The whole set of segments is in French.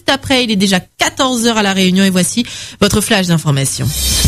juste après. Il est déjà 14h à La Réunion et voici votre flash d'information.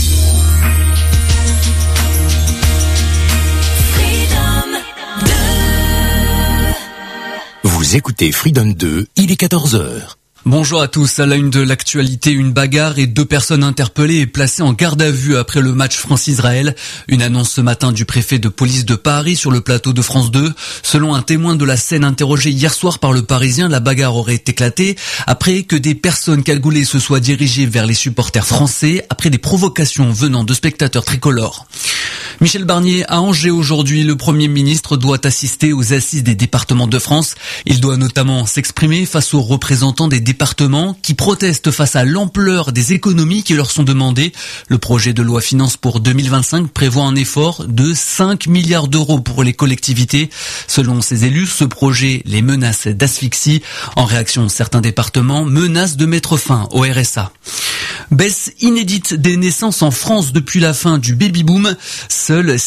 Vous écoutez Freedom 2, il est 14h. Bonjour à tous, à la une de l'actualité, une bagarre et 2 personnes interpellées et placées en garde à vue après le match France-Israël. Une annonce ce matin du préfet de police de Paris sur le plateau de France 2. Selon un témoin de la scène interrogé hier soir par le Parisien, la bagarre aurait éclaté après que des personnes cagoulées se soient dirigées vers les supporters français après des provocations venant de spectateurs tricolores. Michel Barnier à Angers aujourd'hui, le Premier ministre doit assister aux assises des départements de France. Il doit notamment s'exprimer face aux représentants des départements qui protestent face à l'ampleur des économies qui leur sont demandées. Le projet de loi finance pour 2025 prévoit un effort de 5 milliards d'euros pour les collectivités. Selon ces élus, ce projet les menace d'asphyxie. En réaction, certains départements menacent de mettre fin au RSA. Baisse inédite des naissances en France depuis la fin du baby-boom. Seuls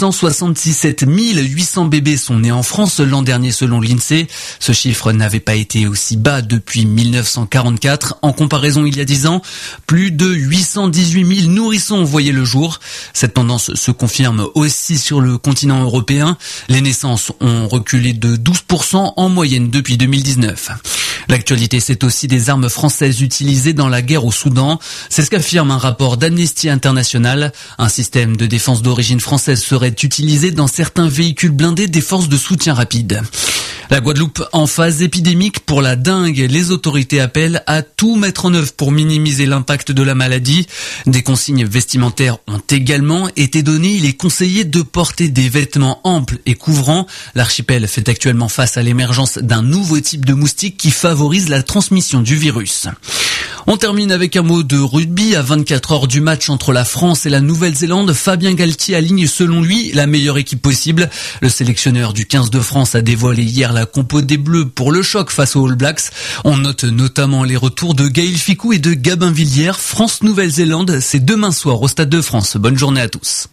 667 800 bébés sont nés en France l'an dernier selon l'INSEE. Ce chiffre n'avait pas été aussi bas depuis 1944. En comparaison, il y a 10 ans, plus de 818 000 nourrissons voyaient le jour. Cette tendance se confirme aussi sur le continent européen. Les naissances ont reculé de 12% en moyenne depuis 2019. L'actualité, c'est aussi des armes françaises utilisées dans la guerre au Soudan. C'est ce qu'affirme un rapport d'Amnesty International. Un système de défense d'origine française serait utilisé dans certains véhicules blindés des forces de soutien rapide. La Guadeloupe en phase épidémique pour la dengue. Les autorités appellent à tout mettre en œuvre pour minimiser l'impact de la maladie. Des consignes vestimentaires ont également été données. Il est conseillé de porter des vêtements amples et couvrants. L'archipel fait actuellement face à l'émergence d'un nouveau type de moustique qui favorise la transmission du virus. On termine avec un mot de rugby. À 24 heures du match entre la France et la Nouvelle-Zélande, Fabien Galtier aligne selon lui la meilleure équipe possible. Le sélectionneur du 15 de France a dévoilé hier la compo des Bleus pour le choc face aux All Blacks. On note notamment les retours de Gaël Fickou et de Gabin Villière. France-Nouvelle-Zélande, c'est demain soir au Stade de France. Bonne journée à tous.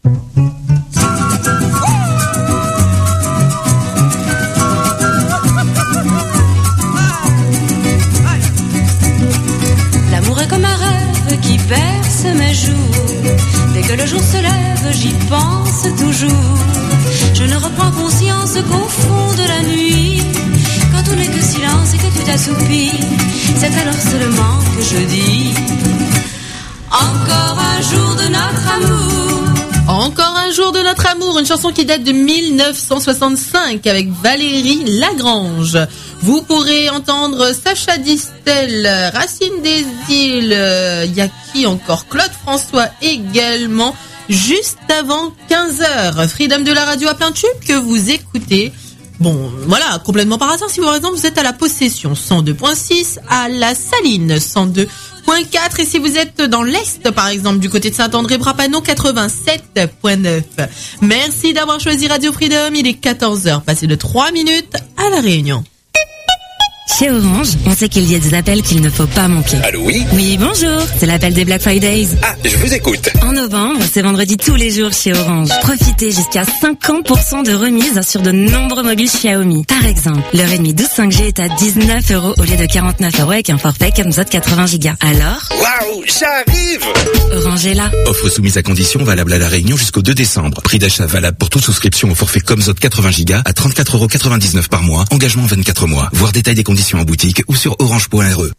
L'amour est comme un rêve qui berce mes jours. Dès que le jour se lève, j'y pense toujours. Je ne reprends conscience qu'au fond de la nuit, quand tout n'est que silence et que tu t'assoupis, c'est alors seulement que je dis encore un jour de notre amour. Encore un jour de notre amour, une chanson qui date de 1965 avec Valérie Lagrange. Vous pourrez entendre Sacha Distel, Racine des Îles, y a qui encore, Claude François également, juste avant 15h. Freedom de la radio à plein tube que vous écoutez. Bon, voilà, complètement par hasard, si par exemple vous êtes à la Possession 102.6, à la Saline 102.4 et si vous êtes dans l'Est par exemple du côté de Saint-André-Brapano 87.9. Merci d'avoir choisi Radio Freedom, il est 14h, passé de 3 minutes à La Réunion. Chez Orange, on sait qu'il y a des appels qu'il ne faut pas manquer. Allô, oui? Oui, bonjour, c'est l'appel des Black Fridays. Ah, je vous écoute. En novembre, c'est vendredi tous les jours chez Orange. Profitez jusqu'à 50% de remise sur de nombreux mobiles Xiaomi. Par exemple, le Redmi 12 5G est à 19 € au lieu de 49 € avec un forfait Camzot 80 Go. Alors? Waouh, j'arrive! Orange est là. Offre soumise à condition valable à La Réunion jusqu'au 2 décembre. Prix d'achat valable pour toute souscription au forfait Camzot 80 Go à 34,99 € par mois. Engagement 24 mois. Voir détail des conditions en boutique ou sur orange.re.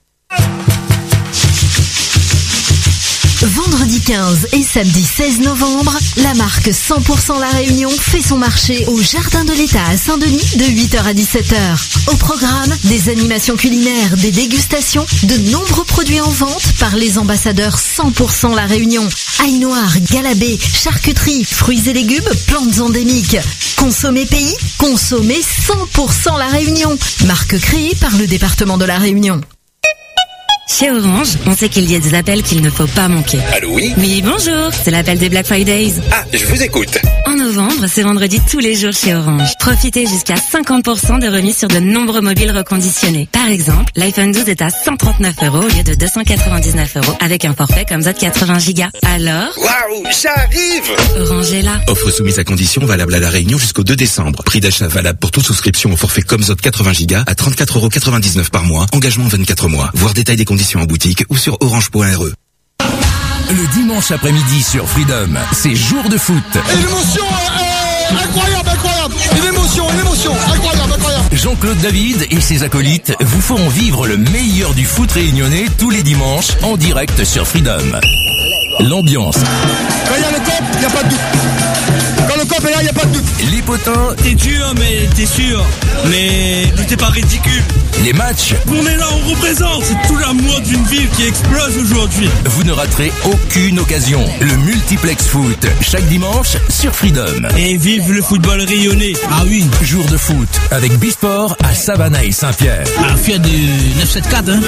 Vendredi 15 et samedi 16 novembre, la marque 100% La Réunion fait son marché au Jardin de l'État à Saint-Denis de 8h à 17h. Au programme, des animations culinaires, des dégustations, de nombreux produits en vente par les ambassadeurs 100% La Réunion. Ail noir, galabé, charcuterie, fruits et légumes, plantes endémiques. Consommer pays, consommer 100% La Réunion. Marque créée par le département de La Réunion. Chez Orange, on sait qu'il y a des appels qu'il ne faut pas manquer. Allô, oui? Oui, bonjour, c'est l'appel des Black Fridays. Ah, je vous écoute. En novembre, c'est vendredi tous les jours chez Orange. Profitez jusqu'à 50% de remise sur de nombreux mobiles reconditionnés. Par exemple, l'iPhone 12 est à 139 € au lieu de 299 € avec un forfait comme ça de 80 Go. Alors, Waouh, j'arrive! Orange est là. Offre soumise à condition valable à La Réunion jusqu'au 2 décembre. Prix d'achat valable pour toute souscription au forfait Comzot 80 Go à 34,99 € par mois. Engagement 24 mois. Voir détail des conditions en boutique ou sur orange.re. Le dimanche après-midi sur Freedom, c'est jour de foot. Et l'émotion incroyable. Une émotion, incroyable. Jean-Claude David et ses acolytes vous feront vivre le meilleur du foot réunionnais tous les dimanches en direct sur Freedom. L'ambiance. Quand il y a le cop, il n'y a pas de doute. Quand le cop est là, il n'y a pas de doute. Les potins. T'es dur, mais t'es sûr. Mais t'es pas ridicule. Les matchs. On est là, on représente. C'est tout l'amour d'une ville qui explose aujourd'hui. Vous ne raterez aucune occasion. Le multiplex foot, chaque dimanche sur Freedom. Et vive le football rayonnais. Ah oui. Jour de foot avec Bisport à Savannah et Saint-Pierre. Ah, fier de 974, hein.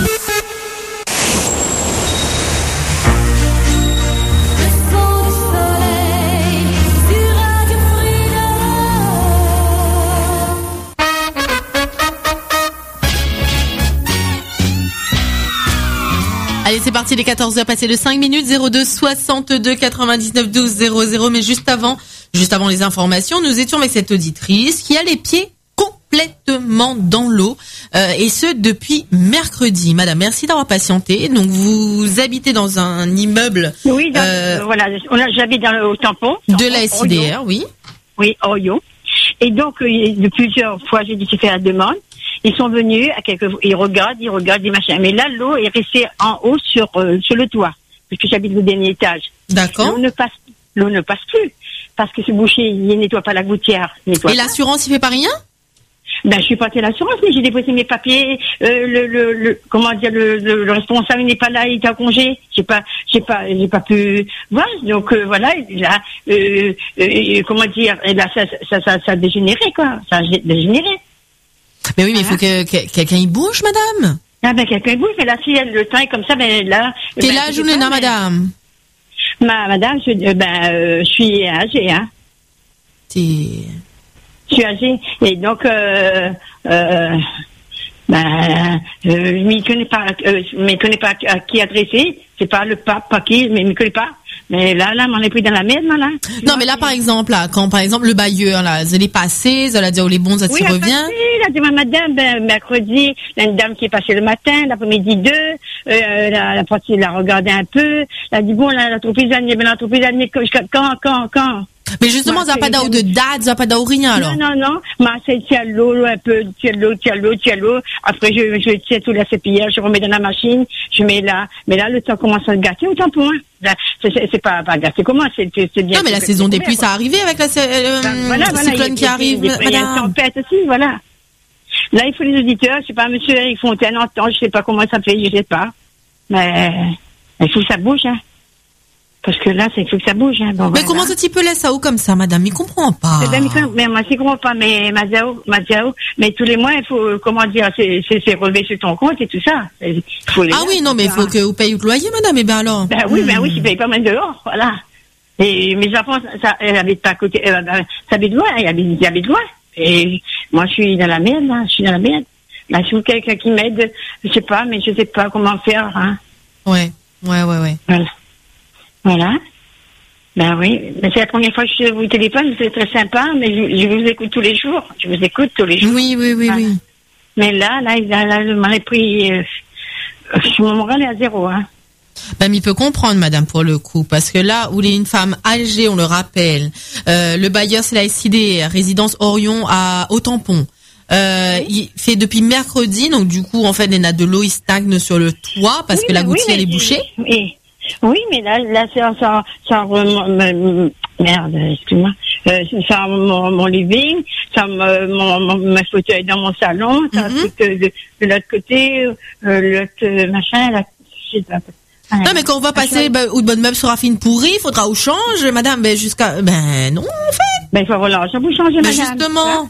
Allez, c'est parti, les 14h passées de 5 minutes, 02 62 99 12 00. Mais juste avant les informations, nous étions avec cette auditrice qui a les pieds complètement dans l'eau, et ce depuis mercredi. Madame, merci d'avoir patienté. Donc vous habitez dans un immeuble. Oui, voilà, j'habite au tampon. De la SIDR, oui. Oui, Oyo. Et donc, de plusieurs fois, j'ai dit j'ai fait la demande. Ils sont venus, ils regardent des machins. Mais là, l'eau est restée en haut sur le toit, puisque j'habite au dernier étage. D'accord. L'eau ne passe plus, parce que ce boucher, il nettoie pas la gouttière. Et l'assurance, il fait pas rien? Ben, je suis partie à l'assurance, mais j'ai déposé mes papiers. Le responsable n'est pas là, il est en congé. J'ai pas pu voir. Donc voilà, là, comment dire, et là, ça a dégénéré, quoi. Ça a dégénéré. Mais oui, mais il faut que quelqu'un y bouge, madame. Ah ben quelqu'un bouge, mais là, si le temps est comme ça, ben là. Quel âge vous avez, madame? Madame, je suis âgée, hein. Je suis âgée, et donc je m'y connais pas, à qui adresser. C'est pas le pape, pas qui, mais je m'y connais pas. Mais là, m'en est pris dans la merde, là. Non, mais là, par exemple, quand par exemple le bailleur, là, elle est passée, elle a dit, oh, les bons, ça s'y revient. Elle a dit, madame, mercredi, il y a une dame qui est passée le matin, l'après-midi 2, la partie, elle a regardé un peu, elle a dit, bon, l'entreprise, quand? Mais justement, ça n'a pas d'eau de date, ça n'a pas d'eau rien, alors. Non. C'est l'eau, un peu, tiens l'eau. Après, je tiens tout la cepillère, je remets dans la machine, je mets là. Mais là, le temps commence à se gâter au tampon, hein. Là, c'est pas gâter comment, c'est bien. Non, mais la saison des pluies, ça arrive avec la cyclone qui arrive, madame. Il y a une tempête aussi, voilà. Là, il faut les auditeurs, je sais pas, monsieur Eric Fontaine entend, je sais pas comment ça fait, je sais pas. Mais, il faut que ça bouge, hein. Parce que là, il faut que ça bouge, hein. Bon, mais comment ce type laisse ça haut comme ça, madame? Il comprend pas. Mais moi, je comprends pas, mais Mazao, mais tous les mois, il faut, comment dire, c'est relevé sur ton compte et tout ça. Oui, non, mais il faut que vous payiez le loyer, madame, et ben alors. Ben oui, je paye pas mal dehors, voilà. Et mes enfants, elles habitent pas à côté, ça habite loin, ils habitent loin. Et moi, je suis dans la merde, là, Là, je suis quelqu'un qui m'aide, je sais pas comment faire, hein. Ouais. Voilà. Ben oui. Mais c'est la première fois que je vous téléphone, c'est très sympa, mais je vous écoute tous les jours. Oui. Mais là, je m'en ai pris, mon moral est à zéro, hein. Ben, il peut comprendre, madame, pour le coup, parce que là où il est une femme âgée, on le rappelle, le bailleur, c'est la SID, résidence Orion au tampon. Il fait depuis mercredi, donc du coup, en fait, il y a de l'eau, il stagne sur le toit, parce que la gouttière est bouchée. Oui, mais là, ça merde, excuse-moi. Ça, mon living, ça, ma fauteuil dans mon salon, ça, de l'autre côté, l'autre machin, là, je sais pas. Non, mais quand on va passer, où le bon meuble sera fini pourri, il faudra au change, madame, non, en fait. Il faut voilà, ça vous changer, madame. Justement.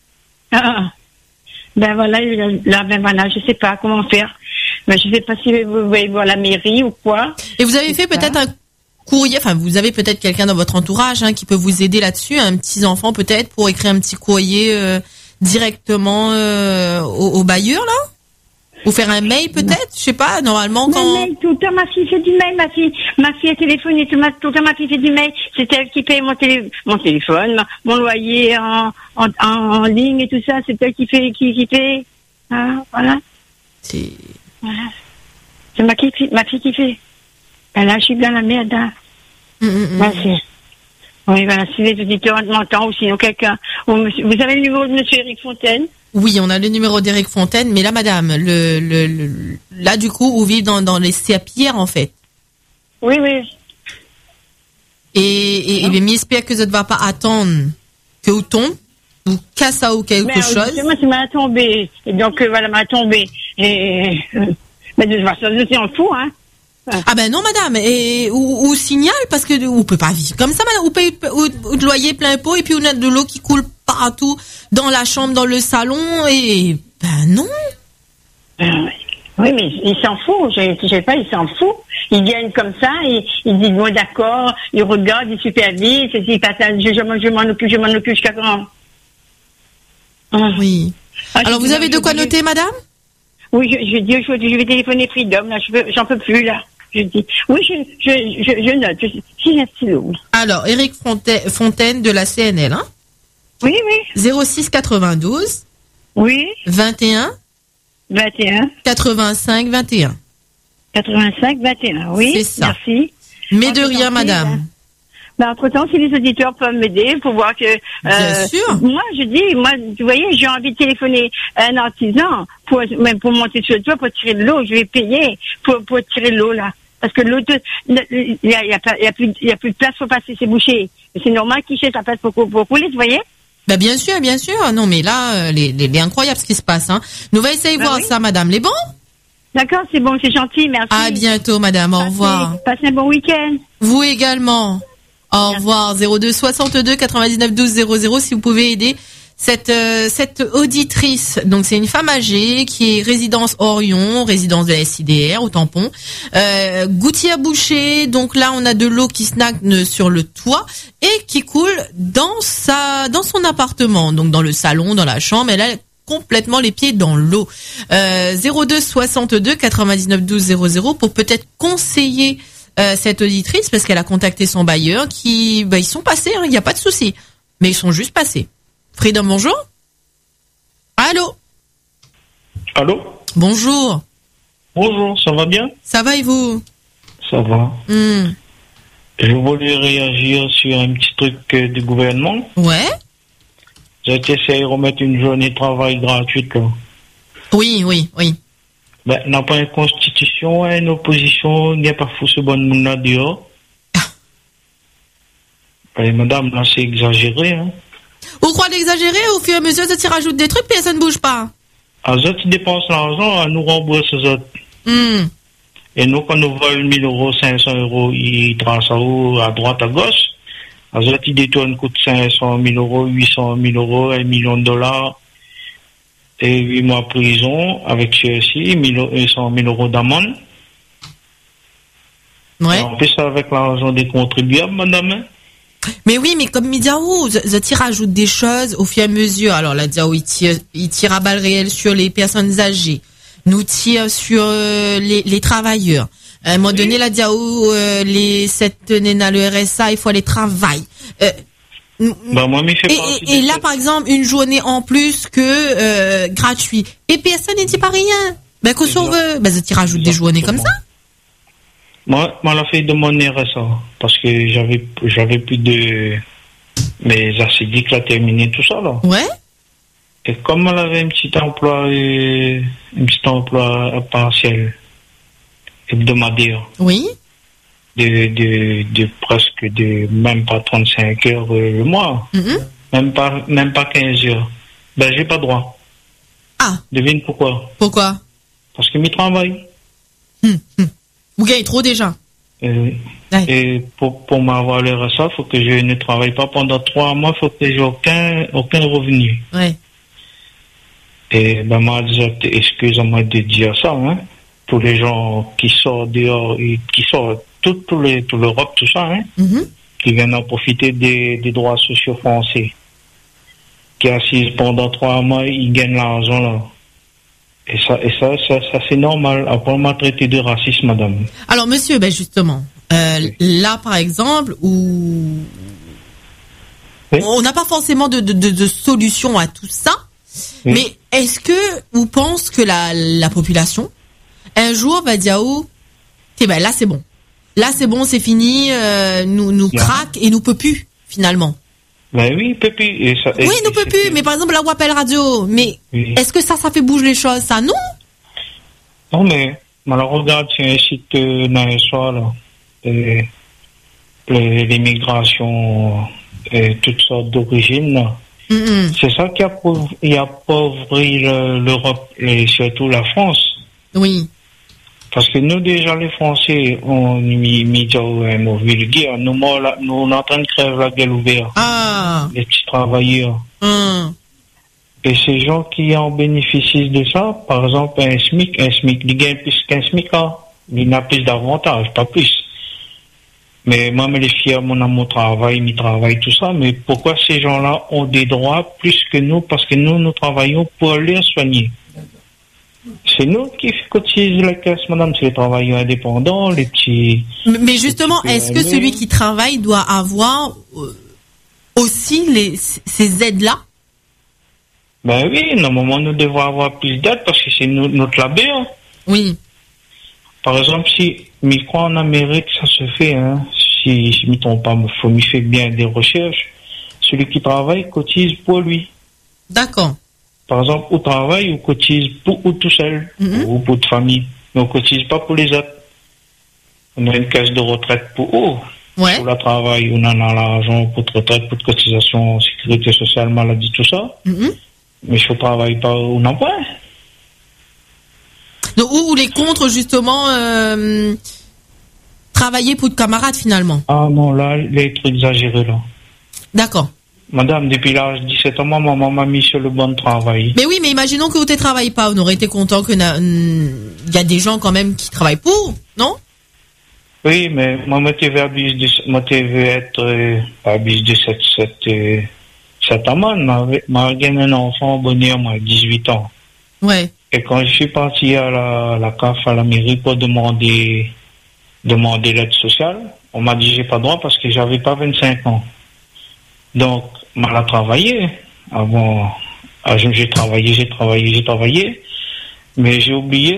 Voilà, je sais pas comment faire. Mais je sais pas si vous voulez voir la mairie ou quoi. Et vous avez fait peut-être courrier, enfin vous avez peut-être quelqu'un dans votre entourage qui peut vous aider là-dessus, un petit enfant peut-être pour écrire un petit courrier directement au bailleur là, ou faire un mail peut-être, je sais pas, normalement quand. Mail, tout le temps ma fille fait du mail, ma fille a téléphoné tout le temps, ma fille fait du mail, c'est elle qui paye mon téléphone, mon loyer en ligne et tout ça, c'est elle qui fait, voilà. Voilà. C'est ma fille qui fait. Ben là, je suis dans la merde. Merci. Oui, voilà, si les auditeurs m'entendent ou sinon quelqu'un. Vous avez le numéro de monsieur Éric Fontaine? Oui, on a le numéro d'Éric Fontaine, mais là, madame, là, du coup, vous vivez dans les Sapières, en fait. Oui. Et j'espère que ça ne va pas attendre que vous tombe, ou casse ou quelque chose. Moi, c'est m'a tombé. Et donc, voilà, m'a tombé. Et, mais de toute façon, je suis en fou, Ah ben non madame, ou signale parce que on peut pas vivre comme ça madame, ou de loyer plein pot et puis on a de l'eau qui coule partout dans la chambre, dans le salon et ben non. Oui mais il s'en fout, je sais pas, il s'en fout. Il gagne comme ça, il dit bon d'accord, il regarde, il supervise, il passe, je m'en occupe jusqu'à quand. Oui. Alors vous avez de quoi noter madame? Oui, je vais téléphoner Freedom, là, j'en peux plus, là. Je dis, oui, je note, j'ai un stylo. Alors, Éric Fontaine de la CNL, Oui. 06 92. Oui. 21. 85 21. 85 21, oui. C'est ça. Merci. Mais de rien, madame. Entre-temps, si les auditeurs peuvent m'aider pour voir que... Bien sûr. Moi, vous voyez, j'ai envie de téléphoner à un artisan pour monter sur le toit, pour tirer de l'eau. Je vais payer pour tirer de l'eau, là. Parce que l'eau, il y a plus de place pour passer, c'est bouché. C'est normal qu'il cherche la place pour couler, vous voyez? Ben bien sûr. Non, mais là, les incroyable ce qui se passe, Nous allons essayer de voir ça, madame. Les bons? D'accord, c'est bon, c'est gentil, merci. À bientôt, madame. Au revoir. Passez un bon week-end. Vous également. Au revoir. 02 62 99 12 00 si vous pouvez aider cette auditrice. Donc c'est une femme âgée qui est résidence Orion, résidence de la SIDR au tampon. Gouttière bouchée. Donc là on a de l'eau qui snagne sur le toit et qui coule dans son appartement. Donc dans le salon, dans la chambre. Elle a complètement les pieds dans l'eau. 02 62 99 12 00 pour peut-être conseiller cette auditrice parce qu'elle a contacté son bailleur qui ils sont passés, il n'y a pas de souci, mais ils sont juste passés. Freedom, bonjour. Allô. Bonjour. Ça va bien? Ça va et vous? Ça va. Je voulais réagir sur un petit truc du gouvernement. Ouais. J'ai essayé de remettre une journée de travail gratuite là. Oui. Ben, n'a pas une constitution, une opposition, il n'y a pas fou ce bon monde là dehors. Ben, madame, là, c'est exagéré, Vous croyez exagérer, au fur et à mesure, tu rajoutes des trucs, puis ça ne bouge pas. Les autres, ils dépensent l'argent, à nous rembourser les autres. Et nous, quand nous volons 1000 euros, 500 euros, ils tracent à droite, à gauche. Les autres, ils détournent, coûtent 500 000 euros, 800 000 euros, $1 million. Et 8 mois de prison, avec ceci, 100 000 euros d'amende. Ouais. Et on fait ça avec l'argent des contribuables, madame. Mais oui, mais comme Midiaou, Zati rajoute des choses au fur et à mesure. Alors là, Diaou, il tire à balles réelles sur les personnes âgées. Nous tire sur les travailleurs. À un moment donné, la Diaou, cette nena, le RSA, il faut aller travailler. Moi, et là, par exemple, une journée en plus que gratuit. Et personne ne dit pas rien. Ben, qu'est-ce qu'on veut? Ben, Zati rajoute des journées comme ça. Moi, la fait de mon RSA, parce que j'avais plus de mes acidiques là, terminé tout ça, là. Ouais. Et comme elle avait un petit emploi partiel, hebdomadaire. Oui. De presque même pas 35 heures le mois. Même pas 15 heures. Ben, j'ai pas droit. Ah. Devine pourquoi? Pourquoi? Parce que je travaille. Vous gagnez trop déjà. Et pour m'avoir le RSA, il faut que je ne travaille pas pendant 3 mois, il faut que j'ai aucun revenu. Ouais. Et ben, moi, excusez-moi de dire ça, tous les gens qui sortent dehors, et qui sortent toute l'Europe, tout ça, hein, qui viennent en profiter des droits sociaux français, qui assisent pendant 3 mois, ils gagnent l'argent là. Et ça c'est normal. Après, on m'a traité de raciste, madame. Alors, monsieur, ben justement, là, par exemple, où on n'a pas forcément de solution à tout ça, mais est-ce que vous pensez que la population, un jour, va dire, ben là, c'est bon. Là, c'est bon, c'est fini, nous craque et nous peut plus, finalement. Ben oui, peut plus. Oui, nous peut plus, mais par exemple, la Wapel Radio, mais est-ce que ça fait bouger les choses, ça, non? Non, mais, alors, regarde, c'est un site, dans les soirs, là, les migrations, et toutes sortes d'origines, là. C'est ça qui a appauvri l'Europe, et surtout la France. Oui. Parce que nous, déjà, les Français, on mis un mot vulgaire. Nous, on est en train de crèver la gueule ouverte. Les petits travailleurs. Et ces gens qui en bénéficient de ça, par exemple, un SMIC, il gagne plus qu'un SMIC, il n'a plus d'avantages, pas plus. Mais moi, je suis fier, mon travail, tout ça. Mais pourquoi ces gens-là ont des droits plus que nous? Parce que nous travaillons pour les soigner. C'est nous qui cotisons la caisse, madame, c'est les travailleurs indépendants, les petits... Mais justement, est-ce que celui qui travaille doit avoir aussi ces aides-là? Ben oui, normalement, nous devons avoir plus d'aides parce que c'est notre labeur. Oui. Par exemple, si, mais je crois en Amérique, ça se fait, hein. Si je ne me trompe pas, il faut me faire bien des recherches. Celui qui travaille cotise pour lui. D'accord. Par exemple, au travail, on cotise pour ou tout seul, ou pour de famille. Mais on cotise pas pour les autres. On a une caisse de retraite pour eux. Ouais. Pour le travail, on en a l'argent pour de retraite, pour de cotisation, sécurité sociale, maladie, tout ça. Mais si on travaille pas, on n'en a pas. Donc, ou les contre, justement, travailler pour de camarades, finalement. Ah non, là, les trucs exagérés, là. D'accord. Madame, depuis l'âge de 17 ans, ma maman m'a mis sur le bon travail. Mais oui, mais imaginons que vous ne travaillez pas. On aurait été content qu'il y a des gens quand même qui travaillent pour, non? Oui, mais moi, je devais être à bis de 7 ans. M'a gagné un enfant bonheur, moi, 18 ans. Ouais. Et quand je suis parti à la CAF, à la mairie, pour demander l'aide sociale, on m'a dit j'ai pas droit parce que j'avais pas 25 ans. Donc, mal à travailler. Avant, j'ai travaillé. Mais j'ai oublié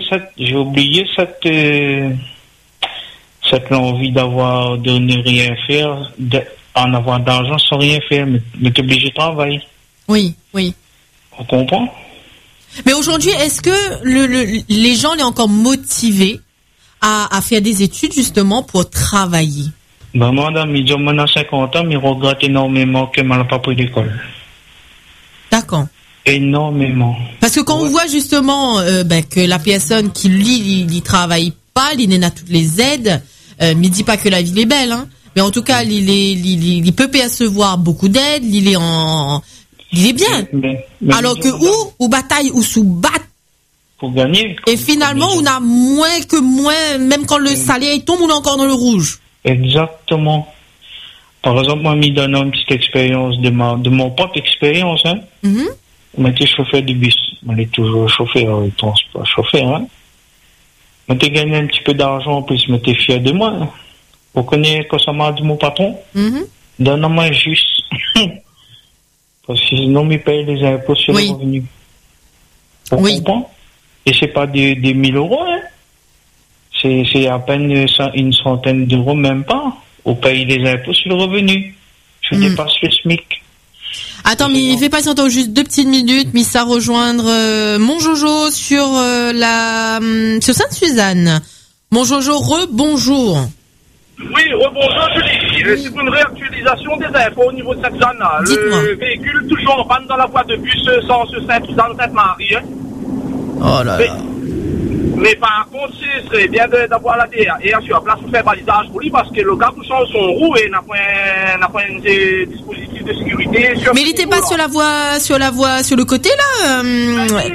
cette envie de ne rien faire, en avoir d'argent sans rien faire, mais t'es obligé de travailler. Oui. On comprend? Mais aujourd'hui, est-ce que les gens sont encore motivés à faire des études justement pour travailler? Ben, madame, ils ont maintenant 50 ans, mais ils regrettent énormément que je n'ai pas pris d'école. D'accord. Énormément. Parce que quand on voit justement que la personne qui, lui, il travaille pas, il n'a toutes les aides, mais il dit pas que la vie est belle, hein. Mais en tout cas, il peut percevoir beaucoup d'aides, il est bien. Mais alors que ou bataille ou sous batte pour gagner. Et finalement, on a moins, même quand le salaire tombe, on est encore dans le rouge. Exactement. Par exemple, moi, je donne une petite expérience de mon propre expérience, hein. On était chauffeur de bus. On est toujours chauffeur, transport chauffeur, hein. On était gagné un petit peu d'argent, en plus, je m'étais fier de moi. Hein. Vous connaissez quand ça m'a dit mon patron? Donne-moi juste. Parce que sinon, il paye les impôts sur le revenu. Vous comprenez? Et c'est pas des 1000 euros, hein. C'est à peine une centaine d'euros, même pas. On paye les impôts sur le revenu. Je dépasse le SMIC. Attends, mais il fait patienter juste 2 petites minutes, mis ça rejoindre mon Jojo sur sur Sainte-Suzanne. Mon Jojo, rebonjour. Oui, rebonjour Julie. C'est une réactualisation des infos au niveau de cette zone-là. Le véhicule toujours en panne dans la voie de bus sans Sainte-Suzanne, Sainte-Marie. Hein. Oh là là. Mais par contre, ce serait bien d'avoir la DRR sur place pour faire balisage pour lui parce que le gars tout change son roue et n'a pas un dispositif de sécurité. Mais il n'était pas sur la voie, sur le côté là. Il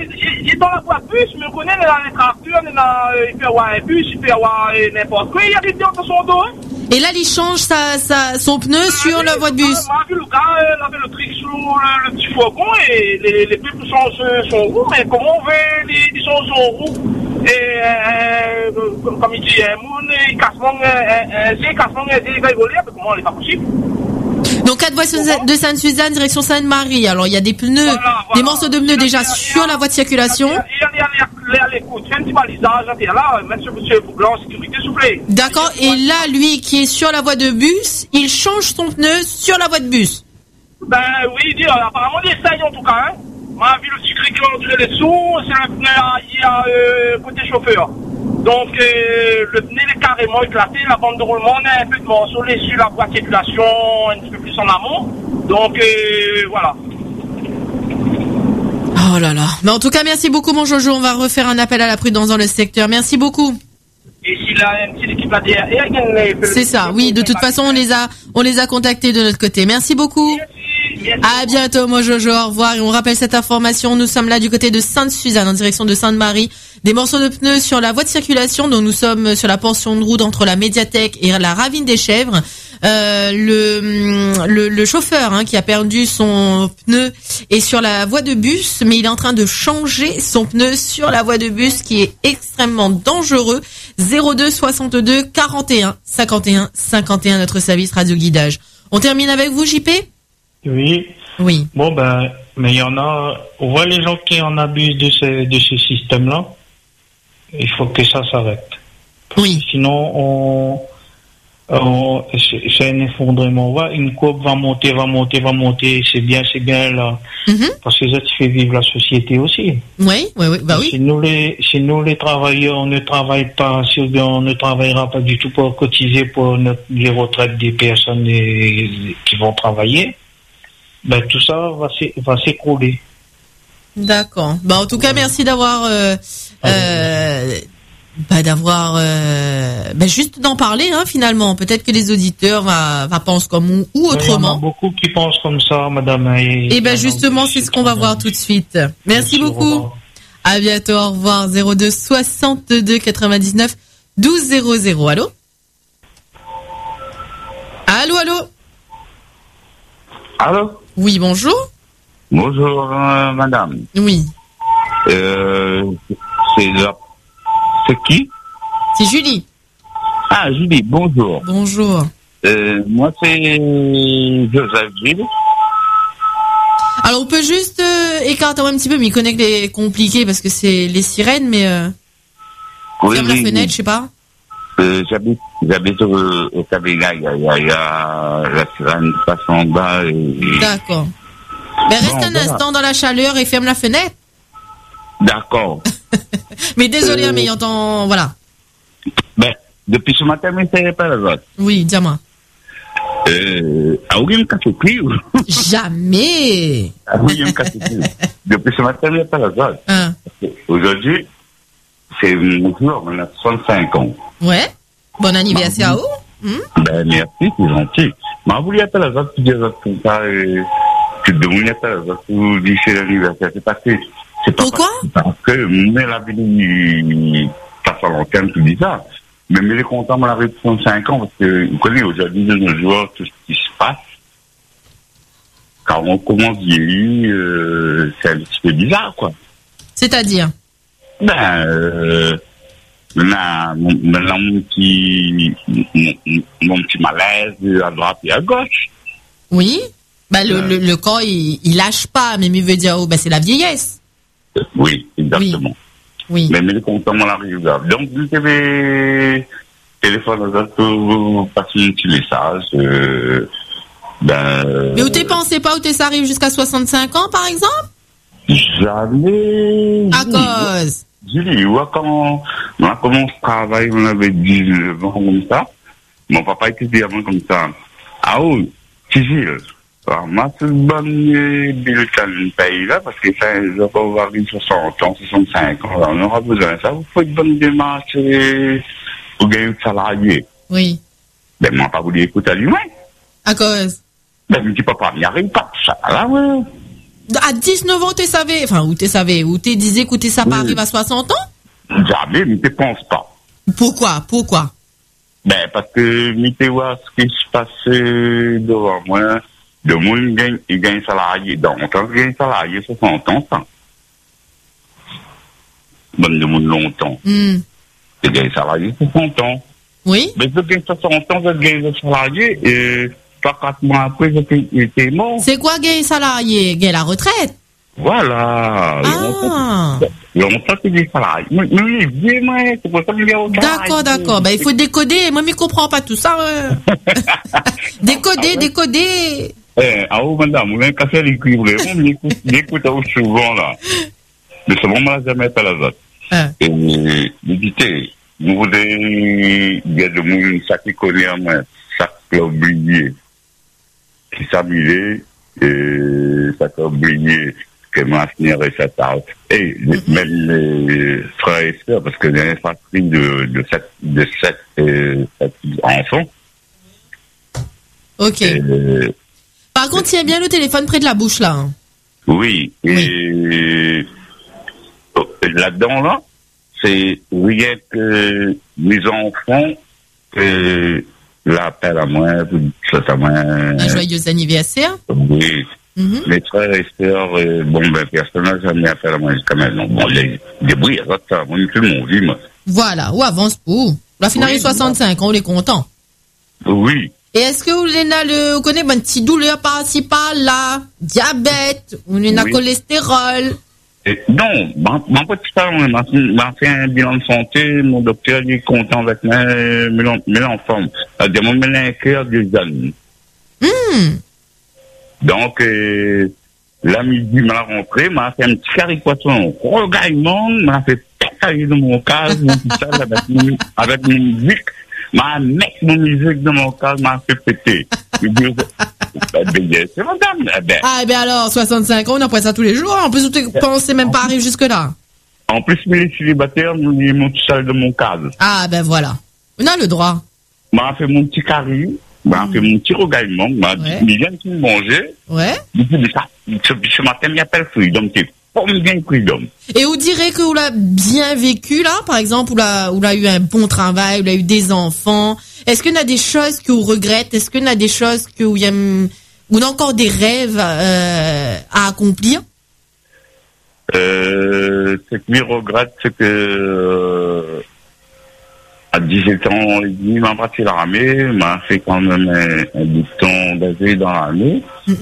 il est dans la voie bus, mais on connaît dans les tracteurs, il peut y avoir un bus, il peut y avoir n'importe quoi, il arrive dans son dos. Hein. Et là, il change son pneu sur la voie de bus. Moi, j'ai vu le gars, il avait le truc sur le petit fourgon et les pneus sont son roue, mais comment on veut les sont son roue? Et comme il dit, il casse il va voler, mais comment il n'est pas possible? Donc 4 voies de Sainte-Suzanne, direction Sainte-Marie. Alors il y a des pneus, des morceaux de pneus déjà sur la voie de circulation. Il y a l'écoute, un petit balisage, là, monsieur Blanc, sécurité, s'il vous plaît. D'accord, et là, lui qui est sur la voie de bus, il change son pneu sur la voie de bus. Ben oui, apparemment il essaye en tout cas, hein. Moi, vu le sucre qui a entré les sous, c'est le pneu il y a côté chauffeur. Donc, le pneu est carrément éclaté, la bande de roulement est un peu de morceaux sur la voie de circulation, un petit peu plus en amont. Donc, voilà. Oh là là. Mais en tout cas, merci beaucoup, mon Jojo. On va refaire un appel à la prudence dans le secteur. Merci beaucoup. Et s'il a une petite équipe ADR, c'est ça, oui. De toute façon, on les a contactés de notre côté. Merci beaucoup. À bientôt, mon Jojo. Au revoir. Et on rappelle cette information. Nous sommes là du côté de Sainte-Suzanne, en direction de Sainte-Marie. Des morceaux de pneus sur la voie de circulation. Donc, nous sommes sur la portion de route entre la médiathèque et la ravine des Chèvres. Le chauffeur qui a perdu son pneu est sur la voie de bus, mais il est en train de changer son pneu sur la voie de bus, qui est extrêmement dangereux. 02 62 41 51 51, notre service radio guidage. On termine avec vous, JP? Oui. Oui. Bon mais il y en a. On voit les gens qui en abusent de ce système-là. Il faut que ça s'arrête. Oui. Sinon, c'est un effondrement. Une courbe va monter. C'est bien là. Mm-hmm. Parce que ça te fait vivre la société aussi. Oui. Bah oui. Si nous les travailleurs, on ne travaille pas, si on ne travaillera pas du tout pour cotiser pour les retraites des personnes qui vont travailler, ben tout ça va s'écrouler. D'accord. En tout cas, merci d'avoir juste d'en parler, finalement. Peut-être que les auditeurs pensent comme ou autrement. Il y en a beaucoup qui pensent comme ça, madame. Et justement, c'est ce qu'on va voir tout de suite. Merci beaucoup. À bientôt, au revoir. 02 62 99 12 00. Allô? Allô? Oui, bonjour. Bonjour, madame. Oui. C'est qui? C'est Julie. Ah, Julie, bonjour. Bonjour. Moi, c'est Joseph Gilles. Alors, on peut juste écarter un petit peu, mais il connaît que les compliqués parce que c'est les sirènes, mais ferme la fenêtre, je sais pas. J'habite au cabinet, il y a la sirène qui passe en bas. D'accord. Reste un instant dans la chaleur et ferme la fenêtre. D'accord. Mais désolé, mais il entend, voilà. Depuis ce matin, mais c'est pas la vote. Oui, dis-moi. William Kassoukli ou? Jamais. William Kassoukli. Depuis ce matin, il n'y a pas la vote. Aujourd'hui, c'est mon jour, on a 65 ans. Ouais. Bon anniversaire à vous. Merci, c'est gentil. Mais vous voulez pas la vote, tu dis la vote comme ça, tu te demandes pas la vote pour dire c'est l'anniversaire. Pourquoi? Parce que, mais la vie, ça fait longtemps que tu dis ça. Mais il est content, on arrive de 35 ans, parce que, vous connaissez, aujourd'hui, de nos jours, tout ce qui se passe, quand on commence à vieillir, c'est un petit peu bizarre, quoi. C'est-à-dire? Maintenant, mon petit malaise à droite et à gauche. Oui. Le corps, il lâche pas, mais il veut dire, c'est la vieillesse. Oui, exactement. Oui. Mais il est content, on arrive là. Donc, vous avez téléphone pour passer un petit message. Mais où t'es pensé pas, où t'es ça arrive jusqu'à 65 ans, par exemple? Jamais. À cause. Julie, quand on a commencé à travailler, on avait 19 ans comme ça. Mon papa était avant comme ça. Ah oui, Gilles. Alors, moi, c'est une bonne bulletin de pays là, parce que ça, on va arriver 60 ans, 65 ans, on aura besoin de ça. Il faut une bonne démarche pour gagner le salarié. Oui. Moi, pas voulu écouter à lui-même. À cause. Je me dis, papa, il n'y arrive pas, ça, là, ouais. À 19 ans, où tu disais que ça pas arrive à 60 ans? Jamais, mais je pense pas. Pourquoi? Ben, parce que, je vois ce qui se passe devant moi. Le monde gagne salarié. Donc, on gagne salarié 60 ans, ça. Bonne de monde longtemps. Tu gagnes salarié 60 ans. Oui. Mais je gagne 60 ans, je gagne salarié, et 3-4 mois après, j'étais mort. C'est quoi gagner salarié? Gagner la retraite? Voilà. Longtemps, c'est des salariés. Mais vraiment, c'est pour ça que je dis D'accord. Ben, il faut décoder. Moi, je ne comprends pas tout ça. Décoder. Madame, vous avez qu'à faire l'équilibre. J'écoute souvent, là. Mais c'est vraiment jamais fait la autres. Et, méditez. Il y a de monde, ça qui connaît à moi, ça qui a oublié, qui s'amusait, et ça qui a oublié que ma seigneur et cette art. Et même les frères et sœurs, parce que j'ai une fratrie de sept enfants. Ok. Par contre, tiens bien le téléphone près de la bouche, là. Hein. Oui. Et là-dedans, là, c'est rien que mes enfants l'appellent à moi, c'est à moi. Un joyeux anniversaire. Oui. Mes frères et sœurs, personne n'a jamais appelé à moi jusqu'à maintenant. Bon, les débrouilles, ça, moi, tout le monde vit, moi. Voilà, ou avance pour. La finale 65 ans, on est content. Oui. Et est-ce que vous connaissez une petite douleur par-ci par-là, diabète, ou une cholestérol? Non, mon petit parent m'a fait un bilan de santé, mon docteur est content avec mes enfants. Moi, j'ai un cœur des amis. Donc, la midi, m'a rentré, m'a fait un petit carré de poisson, regaillement, m'a fait tailler dans mon casque, avec mon musique, m'a mis mon musique dans mon casque, m'a fait péter. C'est madame. Alors, 65 ans, on apprend ça tous les jours. En plus, vous ne pensez même pas arriver jusque-là. En plus, les célibataires, ils m'ont tout seul de mon cadre. Voilà. On a le droit. M'a fait mon petit carré, m'a fait mon petit regaillement, m'a dit, il vient de manger. Ouais. Ce matin, il n'y a pas le freedom, c'est pas bien freedom. Et vous direz que vous l'avez bien vécu, là, par exemple, où l'a eu un bon travail, où l'a eu des enfants. Est-ce qu'il y a des choses que vous regrettez? Est-ce qu'il y a des choses que vous aimez, ou encore des rêves à accomplir? Ce que je regrette, c'est que à 17 ans et demi, m'a parti l'armée, m'a fait quand même un bout de temps basé dans l'armée,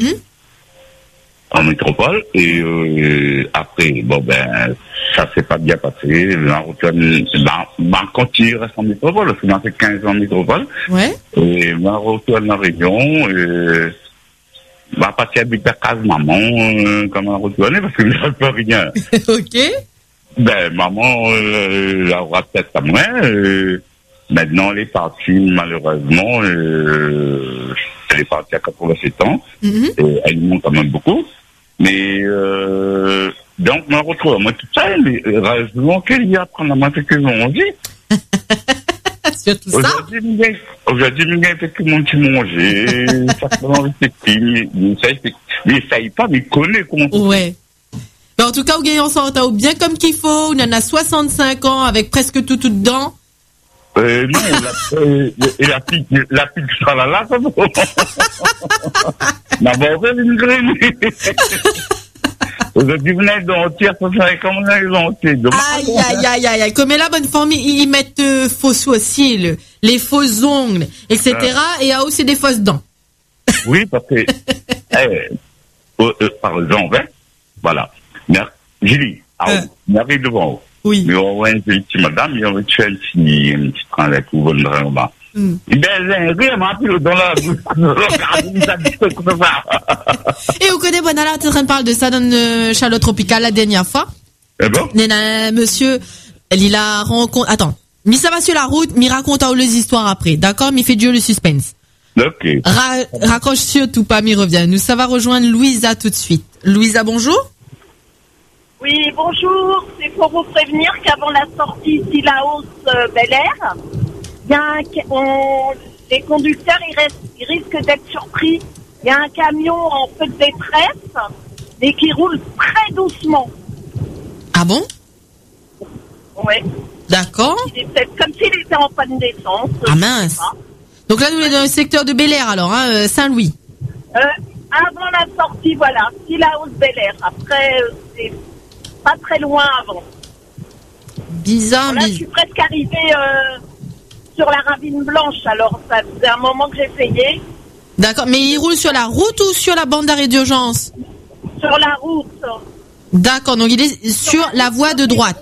en métropole, et après, ça s'est pas bien passé, quand il reste en métropole, parce que m'a fait 15 ans en métropole, et m'a retourné en région, et m'a parti habiter à case maman, quand m'a retourné, parce que je ne peux rien. Ok. Maman, la aura peut-être à moi, maintenant elle est partie, malheureusement, elle est partie à 87 ans, et elle monte quand même beaucoup, mais, donc, je me retrouve, moi, tout ça, mais, heureusement qu'elle y apprend à moi ce que manger. Surtout ça. Aujourd'hui, il y a fait que mon petit manger, ça fait envie de petit, il essaye pas, mais il connaît comment. Ouais. Mais en tout cas, vous gagnez en santé bien comme qu'il faut, on en a 65 ans avec presque tout dedans. Non, et la petite sera là, ça va. Une graine. Aujourd'hui, vous n'êtes dentier, ça serait comme on est dentier. Aïe. Comme la bonne forme, ils mettent faux sourcils, les faux ongles, etc. Et il y a aussi des fausses dents. Oui, parce que, par exemple, voilà. Julie, j'arrive devant vous. Oui. Mais on voit une petite madame, il y a un petit train avec vous, vous en bas. Et vous connaissez Bonala, tu es en train de parler de ça dans le Charlotte Tropicale la dernière fois. Eh bon? Monsieur, il a rencontré, attends, mais ça va sur la route, mais raconte les histoires après, d'accord? Mais il fait durer le suspense. Ok. Raccroche surtout pas, mais revient. Nous, ça va rejoindre Louisa tout de suite. Louisa, bonjour. Oui, bonjour. C'est pour vous prévenir qu'avant la sortie Sillaos Bel Air, les conducteurs ils risquent d'être surpris. Il y a un camion en feu de détresse et qui roule très doucement. Ah bon? Ouais. D'accord. Il était comme s'il était en panne d'essence. Ah mince. Donc là, nous sommes dans le secteur de Bel-Air, alors, hein, Saint-Louis. Avant la sortie, voilà, Sillaos Bel-Air. Après, c'est pas très loin avant. Bizarre, Là, je suis presque arrivée sur la ravine blanche, alors ça faisait un moment que j'essayais. D'accord, mais il roule sur la route ou sur la bande d'arrêt d'urgence? Sur la route. D'accord, donc il est sur la voie de droite.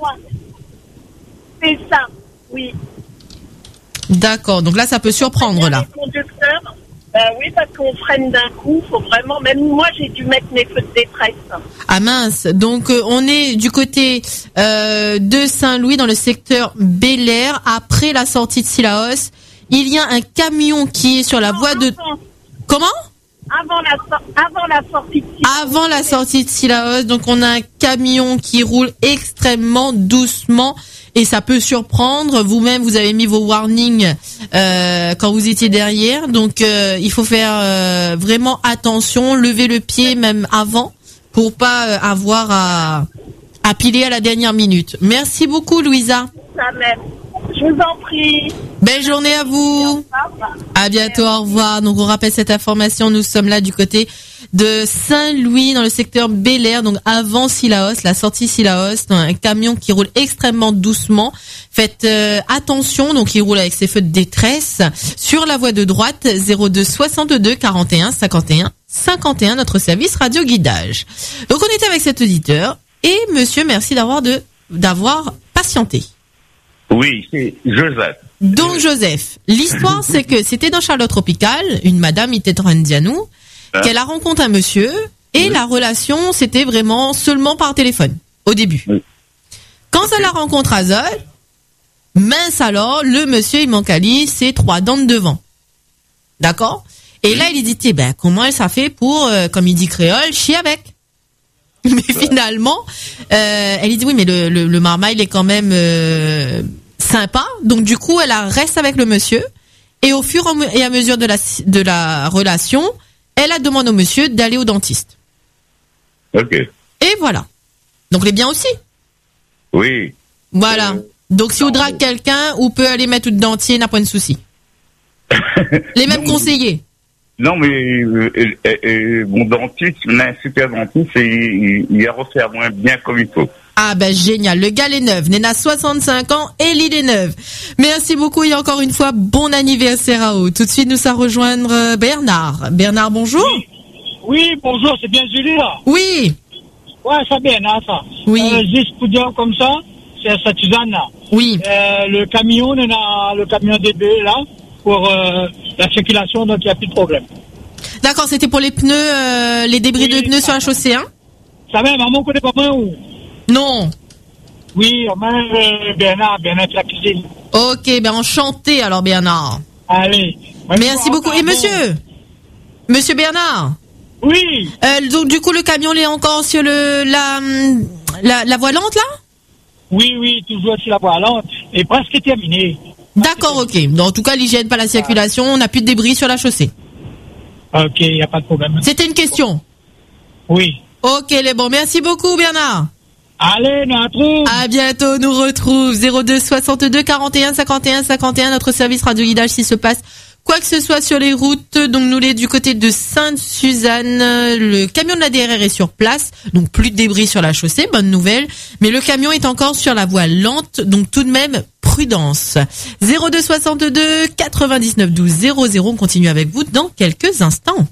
C'est ça, oui. D'accord, donc là, ça peut surprendre, là. Les conducteurs, oui, parce qu'on freine d'un coup, faut vraiment, même moi, j'ai dû mettre mes feux de détresse. Ah mince, donc on est du côté de Saint-Louis, dans le secteur Bel-Air, après la sortie de Sillaos. Il y a un camion qui est sur la voie de... Comment? Avant la sortie de Sillaos. Avant la sortie de Sillaos, donc on a un camion qui roule extrêmement doucement et ça peut surprendre. Vous-même, vous avez mis vos warnings quand vous étiez derrière, donc il faut faire vraiment attention, lever le pied même avant pour pas avoir à piler à la dernière minute. Merci beaucoup, Louisa. Ça même. Je vous en prie. Belle journée à vous. À bientôt, au revoir. Donc on rappelle cette information, nous sommes là du côté de Saint-Louis dans le secteur Bel-Air, donc avant Sillaos, la sortie Sillaos, un camion qui roule extrêmement doucement. Faites attention, donc il roule avec ses feux de détresse sur la voie de droite 02 62 41 51 51, notre service radio guidage. Donc on était avec cet auditeur et monsieur, merci d'avoir patienté. Oui, c'est Joseph. Donc Joseph, l'histoire c'est que c'était dans Charlotte Tropicale, une madame Iterandianou, qu'elle a rencontré un monsieur et la relation c'était vraiment seulement par téléphone au début. Quand ça la rencontre à Zol, mince alors, le monsieur il manque à lui ses 3 dents de devant. D'accord? Et là il dit comment elle ça fait pour, comme il dit créole, chier avec. Mais finalement, elle lui dit oui mais le marmaille est quand même sympa, donc du coup elle reste avec le monsieur et au fur et à mesure de la relation, elle a demandé au monsieur d'aller au dentiste. Ok. Et voilà. Donc les biens aussi. Oui. Voilà. Donc si vous drague quelqu'un, ou peut aller mettre tout dentier, n'a pas de souci. Les mêmes conseillers. Non, mais mon dentiste, un super dentiste, il a refait moins bien comme il faut. Ah ben génial, le gars est neuf, Néna 65 ans et l'île est neuve. Merci beaucoup et encore une fois, bon anniversaire à vous. Tout de suite, nous allons rejoindre Bernard. Bernard, bonjour. Oui, bonjour, c'est bien Julie là. Oui. Ouais, c'est Bernard ça. Oui. Juste pour dire comme ça, c'est sa Suzanne là. Oui. Le camion DB là, pour la circulation, donc il n'y a plus de problème. D'accord, c'était pour les pneus, les débris de pneus sur la chaussée, hein? Ça même, à mon côté, pas moi ou? Non. Oui, même Bernard la cuisine. Ok, ben enchanté alors Bernard. Allez. Merci beaucoup. Et Monsieur Bernard? Oui. Donc du coup le camion il est encore sur la voie lente là? Oui, toujours sur la voie lente et presque terminé. D'accord, ok. Donc, en tout cas l'hygiène, pas la circulation, on n'a plus de débris sur la chaussée. Ok, il n'y a pas de problème. C'était une question? Oui. Ok, les bons. Merci beaucoup Bernard. Allez, nous retrouvons. À bientôt, nous retrouve 02 62 41 51 51, notre service radio guidage s'il se passe quoi que ce soit sur les routes. Donc nous l'est du côté de Sainte-Suzanne, le camion de la DRR est sur place, donc plus de débris sur la chaussée, bonne nouvelle, mais le camion est encore sur la voie lente, donc tout de même prudence. 02 62 99 12 00, on continue avec vous dans quelques instants.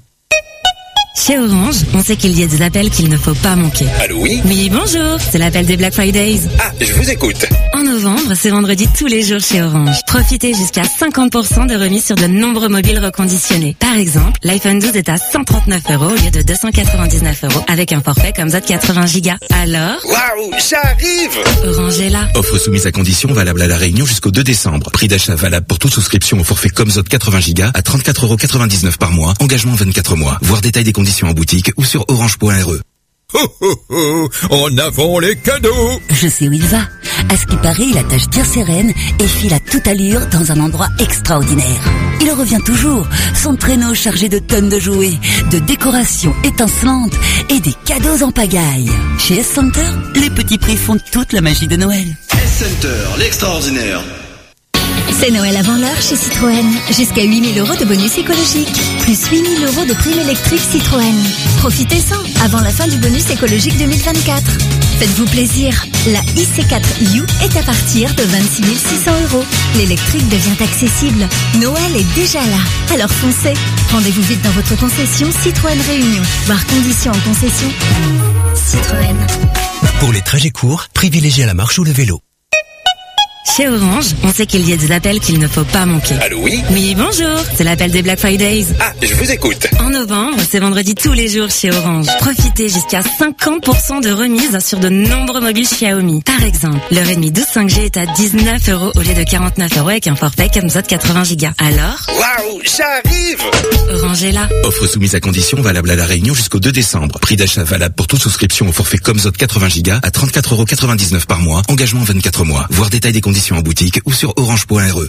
Chez Orange, on sait qu'il y a des appels qu'il ne faut pas manquer. Allô, oui? Oui, bonjour, c'est l'appel des Black Fridays. Ah, je vous écoute. En novembre, c'est vendredi tous les jours chez Orange. Profitez jusqu'à 50% de remise sur de nombreux mobiles reconditionnés. Par exemple, l'iPhone 12 est à 139 € au lieu de 299 € avec un forfait comme Z 80 Go. Alors? Waouh, j'arrive! Orange est là. Offre soumise à condition valable à La Réunion jusqu'au 2 décembre. Prix d'achat valable pour toute souscription au forfait Comzot 80 Go à 34,99 € par mois. Engagement 24 mois. Voir détail des conditions en boutique ou sur orange.re. En avant les cadeaux! Je sais où il va. À ce qui paraît, il attache tir sereine et file à toute allure dans un endroit extraordinaire. Il revient toujours, son traîneau chargé de tonnes de jouets, de décorations étincelantes et des cadeaux en pagaille. Chez S-Center, les petits prix font toute la magie de Noël. S-Center, l'extraordinaire. C'est Noël avant l'heure chez Citroën. Jusqu'à 8 000 € de bonus écologique. Plus 8 000 € de prime électrique Citroën. Profitez-en avant la fin du bonus écologique 2024. Faites-vous plaisir. La IC4 U est à partir de 26 600 €. L'électrique devient accessible. Noël est déjà là. Alors foncez. Rendez-vous vite dans votre concession Citroën Réunion. Barre conditions en concession. Citroën. Pour les trajets courts, privilégiez la marche ou le vélo. Chez Orange, on sait qu'il y a des appels qu'il ne faut pas manquer. Allô, oui? Oui, bonjour. C'est l'appel des Black Fridays. Ah, je vous écoute. En novembre, c'est vendredi tous les jours chez Orange. Profitez jusqu'à 50% de remise sur de nombreux mobiles Xiaomi. Par exemple, le Redmi 12 5G est à 19 € au lieu de 49 € avec un forfait Camzot 80 Go. Alors? Waouh, j'arrive! Orange est là. Offre soumise à condition valable à La Réunion jusqu'au 2 décembre. Prix d'achat valable pour toute souscription au forfait Camzot 80 Go à 34,99 € par mois. Engagement 24 mois. Voir détail des conditions en boutique ou sur orange.re.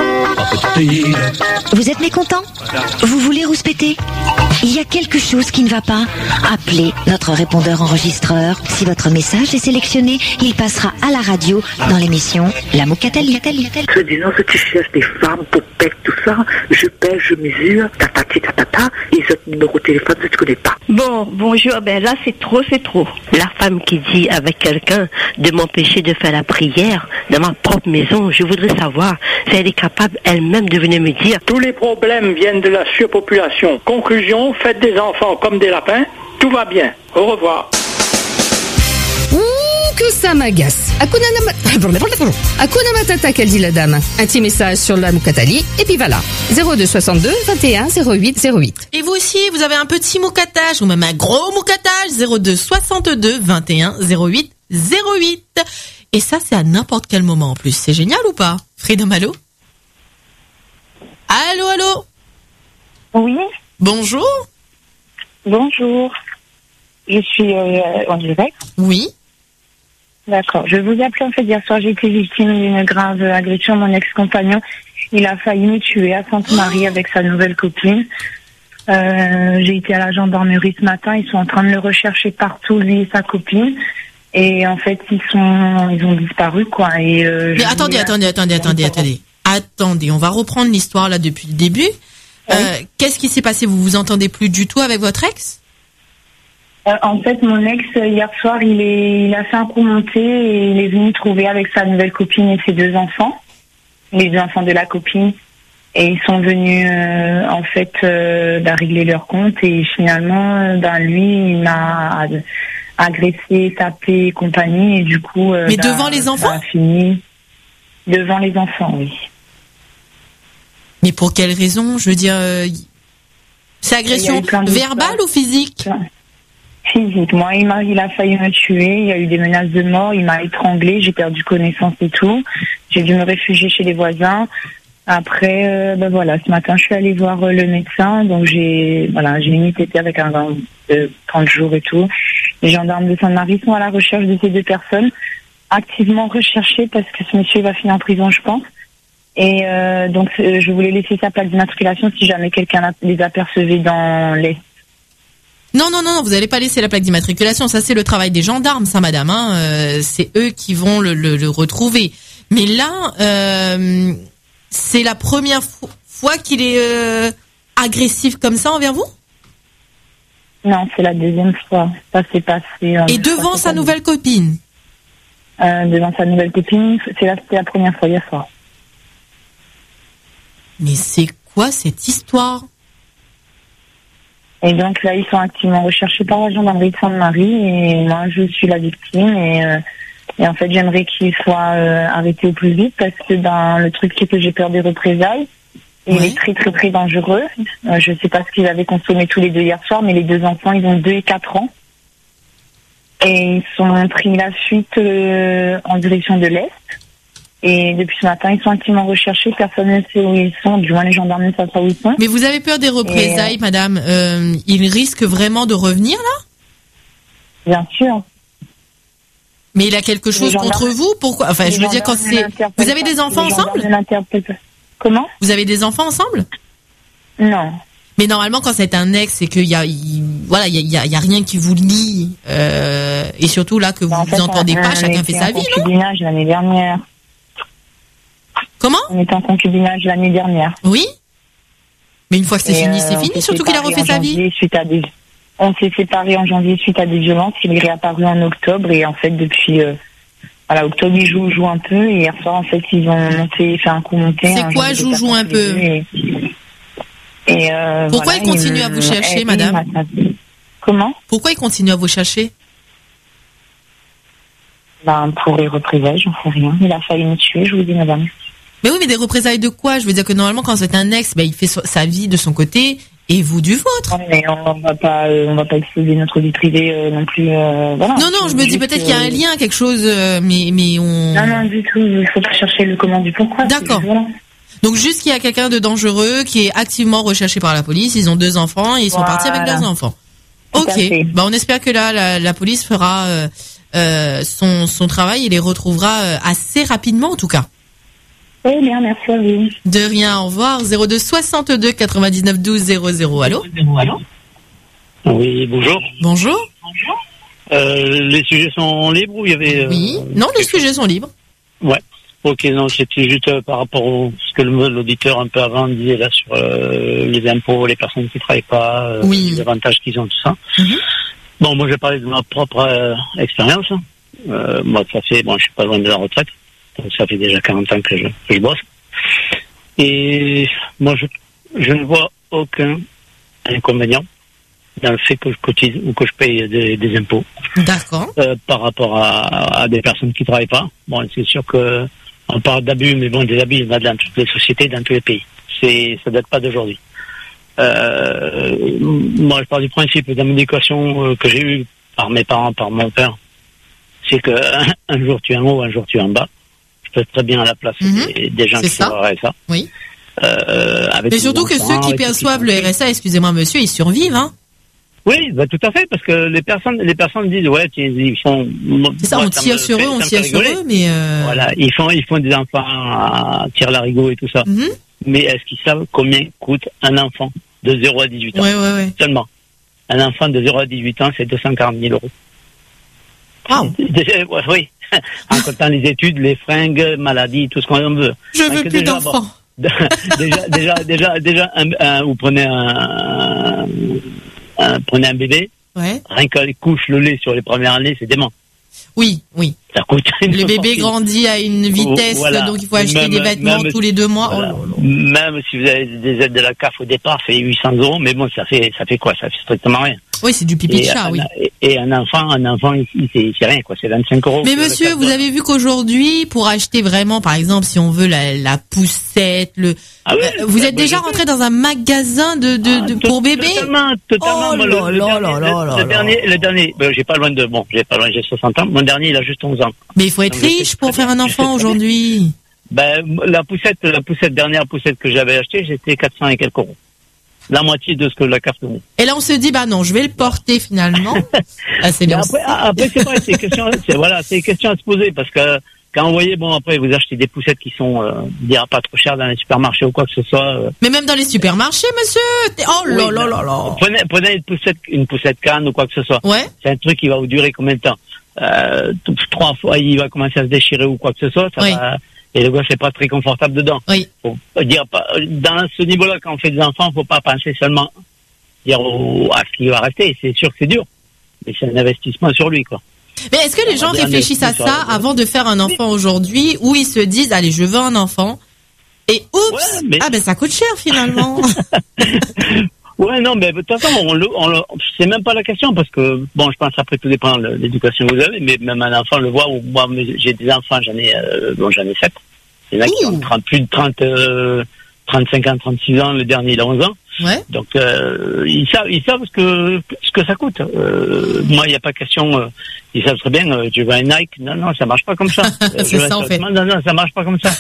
Vous êtes mécontent? Vous voulez rouspéter? Il y a quelque chose qui ne va pas? Appelez notre répondeur enregistreur. Si votre message est sélectionné, il passera à la radio dans l'émission La Moucatali. Je dis non, si tu cherches des femmes pour pète tout ça, je pèse, je mesure, tatati tatata, et ce numéro de téléphone, je ne connais pas. Bon, bonjour, ben là c'est trop. La femme qui dit avec quelqu'un de m'empêcher de faire la prière dans ma propre maison, je voudrais savoir si elle est capable elle-même de venir me dire. Tous les problèmes viennent de la surpopulation. Conclusion, faites des enfants comme des lapins, tout va bien. Au revoir. Ouh, que ça m'agace. Hakuna Matata, qu'elle dit la dame. Un petit message sur la Mukatali, et puis voilà. 02 62 21 08 08. Et vous aussi, vous avez un petit moucatage, ou même un gros moucatage, 02 62 21 08 08. Et ça, c'est à n'importe quel moment en plus. C'est génial ou pas? Freedom, allô? Allô? Oui. Bonjour. Bonjour. Je suis en direct. Oui. D'accord. Je vous appelle en fait hier soir. J'ai été victime d'une grave agression. Mon ex-compagnon, il a failli me tuer à Sainte-Marie avec sa nouvelle copine. J'ai été à la gendarmerie ce matin. Ils sont en train de le rechercher partout, lui et sa copine. Et en fait, ils ont disparu, quoi. Et mais attendez. Attendez, on va reprendre l'histoire là depuis le début. Oui. Qu'est-ce qui s'est passé? Vous vous entendez plus du tout avec votre ex? En fait, mon ex, hier soir, il a fait un coup monté et il est venu me trouver avec sa nouvelle copine et ses 2 enfants, les 2 enfants de la copine. Et ils sont venus, régler leur compte. Et finalement, lui, il m'a agressé, tapé et compagnie. Et du coup... Mais devant les enfants? Ça a fini devant les enfants, oui. Mais pour quelle raison? Je veux dire, c'est agression verbale ou physique? Physique. Moi, il a failli me tuer. Il y a eu des menaces de mort. Il m'a étranglée. J'ai perdu connaissance et tout. J'ai dû me réfugier chez les voisins. Après, ce matin, je suis allée voir le médecin. Donc, j'ai limite été avec un gant de 30 jours et tout. Les gendarmes de Sainte-Marie sont à la recherche de ces 2 personnes, activement recherchées parce que ce monsieur va finir en prison, je pense. Et donc, je voulais laisser sa plaque d'immatriculation si jamais quelqu'un les apercevait dans l'Est. Non, vous n'allez pas laisser la plaque d'immatriculation. Ça, c'est le travail des gendarmes, ça, madame. C'est eux qui vont le retrouver. Mais là, c'est la première fois qu'il est agressif comme ça envers vous? Non, c'est la 2e fois. Ça s'est passé... Et devant sa nouvelle copine? Devant sa nouvelle copine, c'était la première fois hier soir. Mais c'est quoi cette histoire? Et donc là, ils sont activement recherchés par la gendarmerie de Sainte-Marie et moi, je suis la victime et en fait, j'aimerais qu'il soit arrêté au plus vite parce que le truc, c'est que j'ai peur des représailles. Et il est très, très, très dangereux. Je ne sais pas ce qu'ils avaient consommé tous les 2 hier soir, mais les 2 enfants, ils ont 2 et 4 ans. Et ils sont pris la fuite en direction de l'Est. Et depuis ce matin, ils sont activement recherchés. Personne ne sait où ils sont. Du moins, les gendarmes ne savent pas où ils sont. Mais vous avez peur des représailles, madame. Ils risquent vraiment de revenir, là? Bien sûr. Mais il a quelque chose contre vous? Pourquoi? Enfin, je veux dire, quand c'est... Vous avez des enfants ensemble? Comment? Vous avez des enfants ensemble? Non. Mais normalement, quand c'est un ex, c'est qu'il y a rien qui vous lie, et surtout là que vous vous entendez pas, chacun fait sa vie, non? Concubinage l'année dernière. Comment? On était en concubinage l'année dernière. Oui. Mais une fois que c'est fini, c'est fini. Surtout qu'il a refait sa vie. On s'est séparés en janvier suite à des violences. Il est réapparu en octobre et en fait depuis octobre il joue un peu et hier soir en fait ils ont fait un coup monté. C'est quoi joue un peu? Pourquoi il continue à vous chercher, madame? Comment? Pourquoi il continue à vous chercher? Pour les représailles, j'en sais rien. Il a failli me tuer, je vous dis, madame. Mais oui, mais des représailles de quoi? Je veux dire que normalement, quand c'est un ex, il fait sa vie de son côté et vous du vôtre. Mais on va pas exposer notre vie privée non plus. Voilà. Non, je me dis peut-être qu'il y a un lien, quelque chose, mais on. Non, du tout. Il faut pas chercher le comment du pourquoi. D'accord. Voilà. Donc juste qu'il y a quelqu'un de dangereux qui est activement recherché par la police. Ils ont 2 enfants et ils sont partis avec leurs enfants. Ok. On espère que là, la police fera son travail et les retrouvera assez rapidement en tout cas. Oui, bien, merci à vous. De rien, au revoir. 02 62 99 12 00. Allô? Oui, bonjour. Bonjour. Les sujets sont libres ou il y avait... Oui, non, les sujets sont libres. Ouais. Ok, non, c'était juste par rapport à ce que l'auditeur un peu avant disait là sur les impôts, les personnes qui ne travaillent pas, les avantages qu'ils ont, tout ça. Bon, moi, je vais parler de ma propre expérience. Moi, je suis pas loin de la retraite. Donc, ça fait déjà 40 ans que je bosse. Et moi, je ne vois aucun inconvénient dans le fait que je cotise ou que je paye des impôts. D'accord. Par rapport à des personnes qui ne travaillent pas. Bon, c'est sûr que on parle d'abus, mais bon, des abus, il y en a dans toutes les sociétés, dans tous les pays. Ça date pas d'aujourd'hui. Moi, je pars du principe dans l'éducation que j'ai eue par mes parents, par mon père, c'est que un jour tu es en haut, un jour tu es en bas. Je peux être très bien à la place des gens qui font le RSA. Oui. Mais surtout que ceux qui perçoivent le RSA, excusez-moi monsieur, ils survivent, hein? Oui, tout à fait, parce que les personnes disent ouais, ils font. C'est ça, on tire sur eux, mais. Voilà, ils font des enfants, tirent l'arigot et tout ça. Mais est-ce qu'ils savent combien coûte un enfant de 0 à 18 ans? Ouais. Seulement. Un enfant de 0 à 18 ans, c'est 240 000 euros. Wow. Oui. En comptant les études, les fringues, maladies, tout ce qu'on veut. Je veux plus d'enfants. Déjà, vous prenez prenez un bébé. Ouais. Rien que les couches, le lait sur les premières années, c'est dément. Oui. Ça coûte. Le bébé grandit à une vitesse, donc il faut acheter des vêtements tous les 2 mois. Voilà. Même si vous avez des aides de la CAF au départ, c'est 800 €, mais bon, ça fait quoi? Ça fait strictement rien. Oui, c'est du pipi de chat, oui. Et un enfant, c'est rien, quoi. C'est 25 €. Mais monsieur, vous avez vu qu'aujourd'hui, pour acheter vraiment, par exemple, si on veut la poussette, vous êtes déjà rentré dans un magasin pour bébé? Totalement. Oh Le dernier, j'ai pas loin, j'ai 60 ans. Mon dernier, il a juste 11 ans. Mais il faut être riche pour faire un enfant aujourd'hui. La dernière poussette que j'avais achetée, j'étais 400 et quelques euros. La moitié de ce que la carte donnait. Et là, on se dit, non, je vais le porter finalement. C'est bien. Après, c'est vrai, c'est une question à se poser parce que quand vous voyez, après, vous achetez des poussettes qui sont, pas trop chères dans les supermarchés ou quoi que ce soit. Mais même dans les supermarchés, monsieur. Oh là là là là. Prenez une poussette canne ou quoi que ce soit. Ouais. C'est un truc qui va vous durer combien de temps? 3 fois, il va commencer à se déchirer ou quoi que ce soit. Ça va. Et le gosse n'est pas très confortable dedans. Oui. Faut dire, dans ce niveau-là, quand on fait des enfants, faut pas penser seulement à ce qu'il va rester. C'est sûr que c'est dur, mais c'est un investissement sur lui, quoi. Mais est-ce que les gens réfléchissent à ça avant de faire un enfant aujourd'hui, où ils se disent, allez, je veux un enfant, et oups, ça coûte cher finalement. Ouais, non, mais de toute façon, c'est même pas la question parce que, je pense après tout dépend de l'éducation que vous avez, mais même un enfant le voit, ou moi, j'ai des enfants, j'en ai 7. Il y en a qui ont plus de 35 ans, 36 ans, le dernier, il a 11 ans. Ouais. Donc, ils savent ce que ça coûte. Moi, il n'y a pas question, ils savent très bien, tu veux un Nike? Non, ça marche pas comme ça. C'est ça, en fait. Non, ça marche pas comme ça.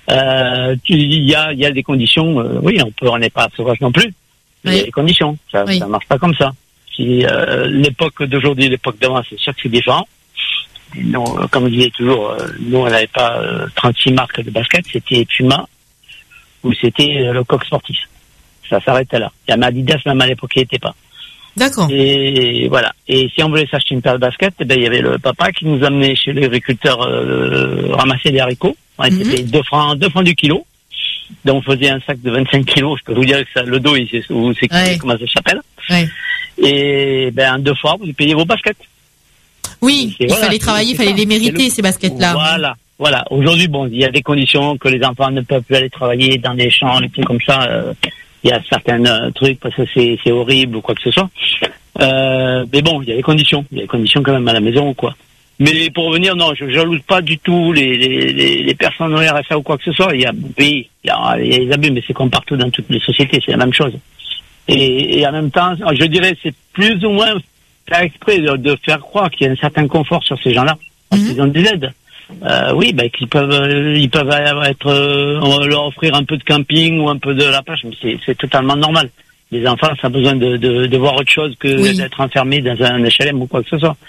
Il y a des conditions, on n'est pas sauvage non plus. Il y a des conditions, ça marche pas comme ça. Si l'époque d'aujourd'hui, l'époque d'avant, c'est sûr que c'est différent. nous, comme je disais toujours, nous, on n'avait pas 36 marques de basket, c'était Puma ou c'était le Coq Sportif. Ça s'arrêtait là. Il y a Adidas, même à l'époque, il n'y était pas. D'accord. Et voilà. Et si on voulait s'acheter une paire de baskets, il y avait le papa qui nous amenait chez l'agriculteur ramasser des haricots. On était payé 2 francs du kilo. Donc on faisait un sac de 25 kilos. Je peux vous dire que ça, le dos, comment ça s'appelle. Ouais. Et en 2 fois, vous payez vos baskets. Oui, il fallait travailler, il fallait les mériter, ces baskets-là. Voilà. Aujourd'hui, il y a des conditions que les enfants ne peuvent plus aller travailler dans les champs, les trucs comme ça. Il y a certains trucs parce que c'est horrible ou quoi que ce soit. Mais bon, il y a des conditions. Il y a des conditions quand même à la maison ou quoi. Mais pour revenir, non, je jalouse pas du tout les personnes au RSA ou quoi que ce soit. Il y a les abus, mais c'est comme partout dans toutes les sociétés, c'est la même chose. Et en même temps, je dirais, c'est plus ou moins faire exprès de faire croire qu'il y a un certain confort sur ces gens-là. Parce qu'ils ont des aides. Qu'ils peuvent être, on va leur offrir un peu de camping ou un peu de la plage, mais c'est totalement normal. Les enfants, ça a besoin de voir autre chose que d'être enfermés dans un HLM ou quoi que ce soit.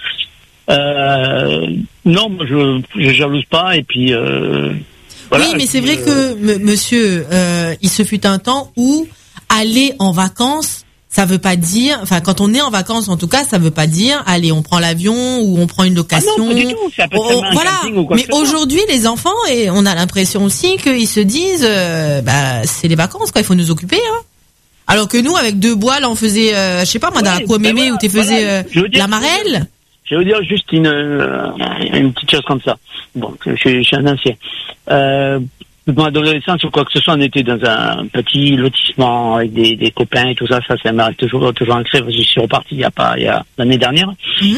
Non, moi, je jalouse pas, et puis, voilà. Oui, mais c'est vrai que, monsieur, il se fut un temps où aller en vacances, ça veut pas dire, quand on est en vacances, en tout cas, ça veut pas dire, allez, on prend l'avion ou on prend une location. Ah non, pas du tout. Ça peut être un camping ou quoi mais aujourd'hui, les enfants, et on a l'impression aussi qu'ils se disent, c'est les vacances, quoi, il faut nous occuper, hein. Alors que nous, avec 2 bois, là, on faisait, je sais pas, moi, dans la Kouamémé, où tu faisais, la marelle. Je vais vous dire juste une petite chose comme ça. Bon, je suis un ancien. Dans l'adolescence ou quoi que ce soit, on était dans un petit lotissement avec des copains et tout ça. Ça m'a toujours ancré. Je suis reparti il y a l'année dernière.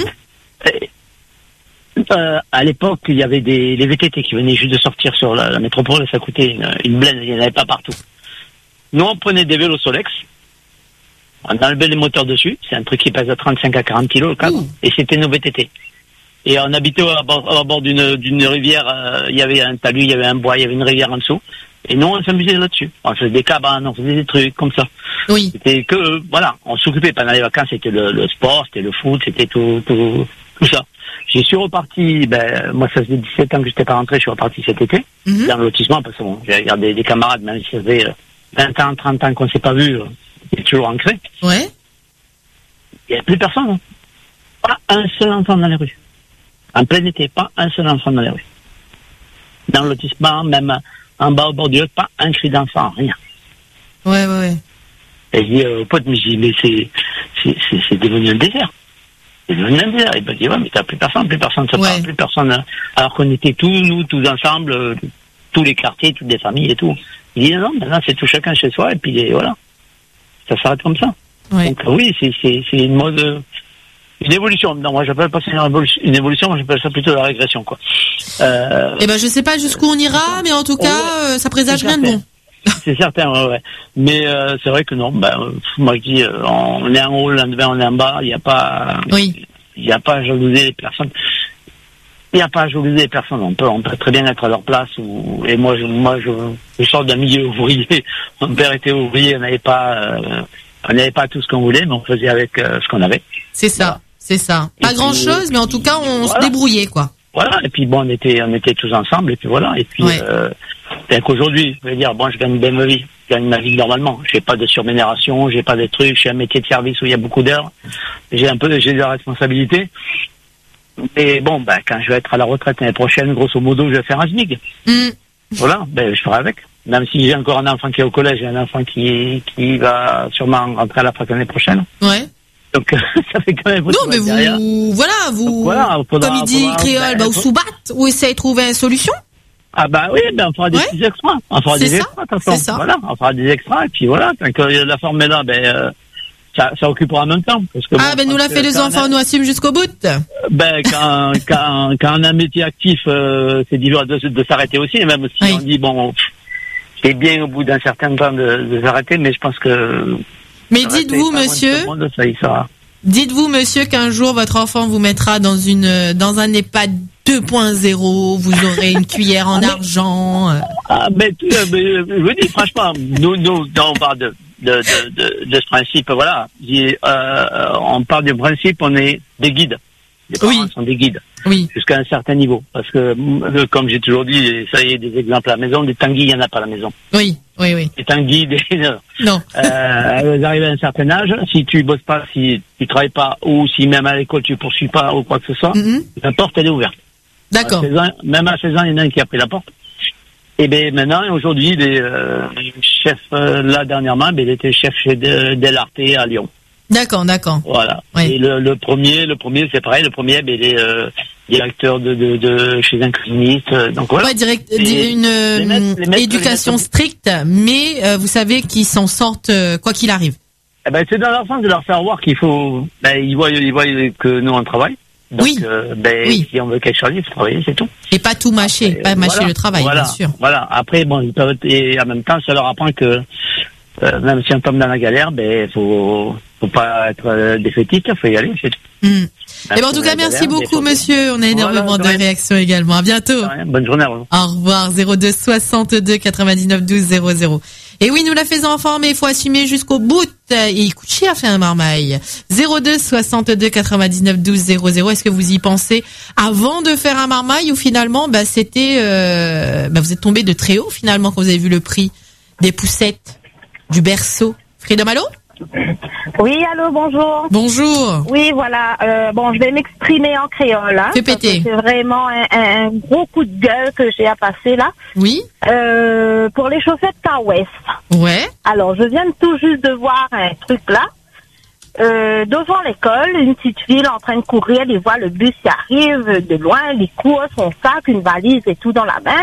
À l'époque, il y avait les VTT qui venaient juste de sortir sur la métropole. Ça coûtait une blende. Il n'y en avait pas partout. Nous, on prenait des vélos Solex. On enlevait les moteurs dessus. C'est un truc qui pèse à 35 à 40 kilos, le cadre. Et c'était nos VTT. Et on habitait à bord d'une rivière, il y avait un talus, il y avait un bois, il y avait une rivière en dessous. Et nous, on s'amusait là-dessus. On faisait des cabanes, on faisait des trucs comme ça. Oui. C'était que, on s'occupait pendant les vacances, c'était le sport, c'était le foot, c'était tout ça. J'y suis reparti, moi, ça faisait 17 ans que j'étais pas rentré, je suis reparti cet été, dans le lotissement, parce que j'ai regardé des camarades, même si ça faisait 20 ans, 30 ans qu'on s'est pas vu, il est toujours ancré. Ouais. Il n'y a plus personne, hein. Pas un seul enfant dans les rues. En plein été, pas un seul enfant dans les rues. Dans le lotissement, même en bas au bord du lac, pas un cri d'enfant, rien. Ouais. Et je dis au pote, mais c'est devenu un désert. C'est devenu un désert. Il m'a dit, ouais, mais t'as plus personne se parle, plus personne. Alors qu'on était nous tous ensemble, tous les quartiers, toutes les familles et tout. Il dit, non, maintenant c'est tout chacun chez soi, et puis voilà. Ça s'arrête comme ça. Ouais. Donc oui, c'est une mode... Une évolution. Non, moi, j'appelle pas ça une évolution, moi, j'appelle ça plutôt la régression, quoi. Je sais pas jusqu'où on ira, mais en tout cas, ça présage rien de bon. C'est certain, ouais. Mais, c'est vrai que non, moi, je dis, on est en haut, l'endemain, on est en bas, il n'y a pas à jalouser les personnes. Il n'y a pas à jalouser les personnes. On peut très bien être à leur place et moi, je sors d'un milieu ouvrier. Mon père était ouvrier, on n'avait pas tout ce qu'on voulait, mais on faisait avec ce qu'on avait. C'est ça. C'est ça. Pas grand chose, mais en tout cas, on se débrouillait, quoi. Voilà. Et puis bon, on était tous ensemble, et puis voilà. Et puis, qu'aujourd'hui, je veux dire, je gagne bien ma vie. Je gagne ma vie normalement. J'ai pas de surménération, j'ai pas de trucs. J'ai un métier de service où il y a beaucoup d'heures. J'ai de la responsabilité. Et bon, quand je vais être à la retraite l'année prochaine, grosso modo, je vais faire un SMIC. Voilà. Je ferai avec. Même si j'ai encore un enfant qui est au collège, j'ai un enfant qui va sûrement rentrer à la fac l'année prochaine. Ouais. Donc, ça fait quand même... Non, mais comme il dit créole, vous sous-batte, ou essayez de trouver une solution. Ah oui, on fera des petits extras. On fera des extras, de toute façon. C'est ça. Voilà, on fera des extras, et puis voilà, quand la forme est là, ça occupera en même temps. Parce que nous l'a fait les enfants, nous assume jusqu'au bout. Quand on a un métier actif, c'est dur de s'arrêter aussi, même si on dit, c'est bien au bout d'un certain temps de s'arrêter, mais je pense que... Mais dites-vous, monsieur, qu'un jour votre enfant vous mettra dans un EHPAD 2.0, vous aurez une cuillère en argent. Je vous dis franchement, nous, on parle de ce principe, voilà. On parle du principe, on est des guides. Les parents sont des guides. Oui. Jusqu'à un certain niveau. Parce que, comme j'ai toujours dit, ça y est, des exemples à la maison, des tanguis, il n'y en a pas à la maison. Oui. Des tanguis, non. Elles arrivent à un certain âge, si tu bosses pas, si tu travailles pas, ou si même à l'école tu poursuis pas, ou quoi que ce soit, la porte, elle est ouverte. D'accord. Même à 16 ans, il y en a un qui a pris la porte. Et ben maintenant, aujourd'hui, le chef, là dernièrement, il était chef chez Delarte à Lyon. D'accord. Voilà. Oui. Et le premier, c'est pareil. Le premier, il est directeur de chez un cuisiniste. Donc voilà. Ouais, une éducation stricte, mais vous savez qu'ils s'en sortent quoi qu'il arrive. Eh ben c'est dans leur sens de leur faire voir qu'il faut. Ils voient que nous on travaille. Donc, si on veut quelque chose, il faut travailler, c'est tout. Et pas tout mâcher, mâcher le travail, bien sûr. Voilà. Après, bon, ils peuvent, et en même temps, ça leur apprend que même si on tombe dans la galère, faut pas être défaitiste, faut y aller, c'est tout. Et ben, en tout cas, merci beaucoup, monsieur. On a énormément de réactions également. À bientôt. Bonne journée à vous. Au revoir. 02 62 99 12 00. Et oui, nous la faisons informer, il faut assumer jusqu'au bout. Et il coûte cher faire un marmaille. 02 62 99 12 00. Est-ce que vous y pensez avant de faire un marmaille ou finalement, c'était, vous êtes tombé de très haut finalement quand vous avez vu le prix des poussettes du berceau. Freedom, allô? Oui, allô, bonjour. Bonjour. Oui, voilà. Je vais m'exprimer en créole. Hein, fais péter. C'est vraiment un gros coup de gueule que j'ai à passer là. Oui. Pour les chaussettes Car West. Ouais. Alors, je viens tout juste de voir un truc là. Devant l'école, une petite fille en train de courir, elle voit le bus qui arrive de loin, elle court son sac, une valise et tout dans la main.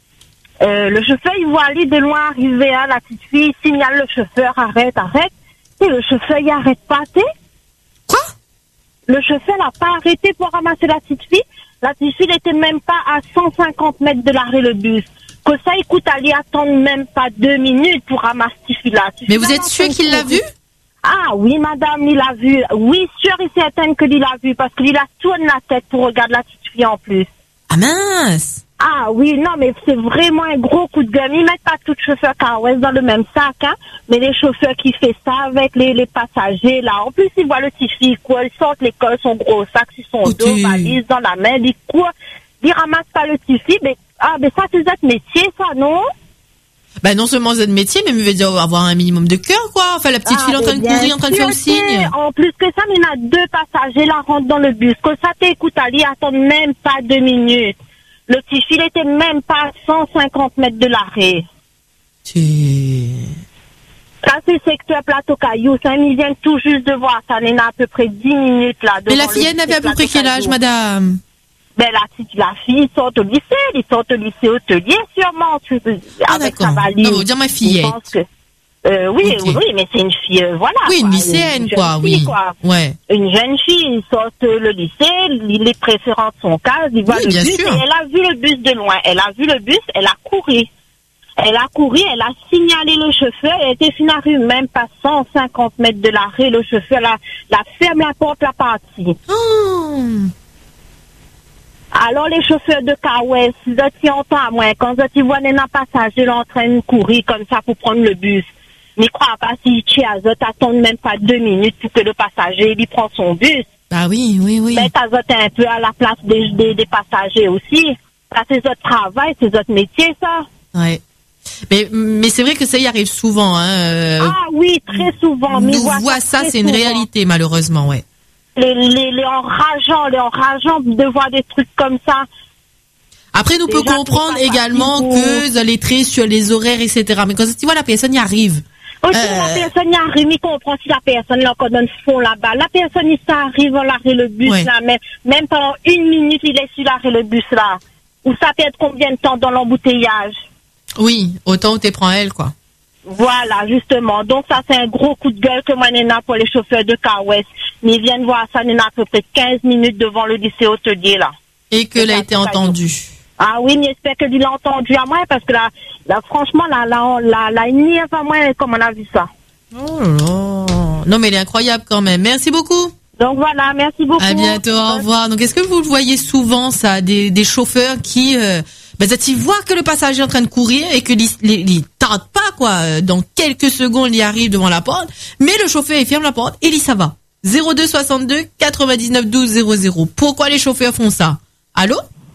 Le chauffeur, il voit aller de loin arriver, hein, la petite fille signale le chauffeur, arrête. Et le chauffeur, il arrête pas, Quoi? Le chauffeur n'a pas arrêté pour ramasser la petite fille. La petite fille n'était même pas à 150 mètres de l'arrêt le bus. Que ça, écoute, aller attendre même pas 2 minutes pour ramasser cette fille-là. Mais vous êtes sûr qu'il l'a vu? Ah oui, madame, il l'a vu. Oui, sûr et certain qu'il l'a vu parce qu'il a tourné la tête pour regarder la petite fille en plus. Ah mince! Ah oui, non, mais c'est vraiment un gros coup de gueule. Ils mettent pas tous les chauffeurs Car West dans le même sac, hein. Mais les chauffeurs qui font ça avec les passagers, là. En plus, ils voient le petit fille, quoi. Ils sortent l'école, son gros sac sur son dos, valise dans la main, ils courent. Ils ramassent pas le petit fille, mais ça, c'est notre métier, ça, non? Non seulement c'est notre métier, mais il veut avoir un minimum de cœur, quoi. Enfin, la petite fille en train de courir, en train de faire le signe. En plus que ça, il y en a 2 passagers, là, rentrent dans le bus. Que ça, t'écoute, Ali, attend même pas 2 minutes. Le petit fil était même pas à 150 mètres de l'arrêt. Ça, c'est secteur Plateau Caillou. Ça, ils viennent tout juste de voir. Ça en a à peu près 10 minutes, là. Mais la fillette avait à peu près quel âge, madame? La fille sort au lycée. Elle sort au lycée hôtelier, sûrement. Avec sa valise. Non, dire ma fillette. Oui, mais c'est une fille, voilà. Oui, une lycéenne, quoi, oui. Ouais. Une jeune fille, il sort le lycée, les préférences sont cases, il voit le bus, et elle a vu le bus de loin. Elle a vu le bus, elle a couru. Elle a signalé le chauffeur, elle était finie même pas 150 mètres de l'arrêt, le chauffeur la ferme la porte, la partie. Oh. Alors, les chauffeurs de Car West, ils ont à moins, quand ils voient un passager en train de courir comme ça pour prendre le bus. Mais crois pas si tu attends même pas 2 minutes pour que le passager il prend son bus. Ah oui. Mais t'azotes un peu à la place des passagers aussi. Ça, c'est votre travail, c'est votre métier, ça. Ouais. Mais c'est vrai que ça y arrive souvent, hein. Ah oui, très souvent. Nous voit ça, c'est une réalité, malheureusement, ouais. Les enrageants de voir des trucs comme ça. Après, nous pouvons comprendre également que les traits sur les horaires, etc. Mais quand tu vois, la personne y arrive. Ok, la personne y arrive, il comprend si la personne là encore dans le fond là-bas. La personne, il s'arrive, on l'arrête le bus là, même pendant 1 minute, il est sur l'arrêt le bus là. Ou ça peut être combien de temps dans l'embouteillage? Oui, autant où t'es prends elle, quoi. Voilà, justement. Donc ça, c'est un gros coup de gueule que moi, Nena, pour les chauffeurs de Car West. Mais ils viennent voir ça, Nena, à peu près 15 minutes devant le lycée hôtelier là. Et que l'a été entendu. Ah oui, mais j'espère que tu l'as entendu à moi, parce que là franchement, la nuit, enfin, moi, comme on a vu ça. Oh là. Non, mais elle est incroyable quand même. Merci beaucoup. Donc voilà, merci beaucoup. À bientôt, au revoir. Donc, est-ce que vous le voyez souvent, ça, des chauffeurs qui, ils voient que le passager est en train de courir et que ils tentent pas, quoi. Dans quelques secondes, il arrive devant la porte, mais le chauffeur, il ferme la porte et il dit ça va. 02 62 99 12 00. Pourquoi les chauffeurs font ça? Allô?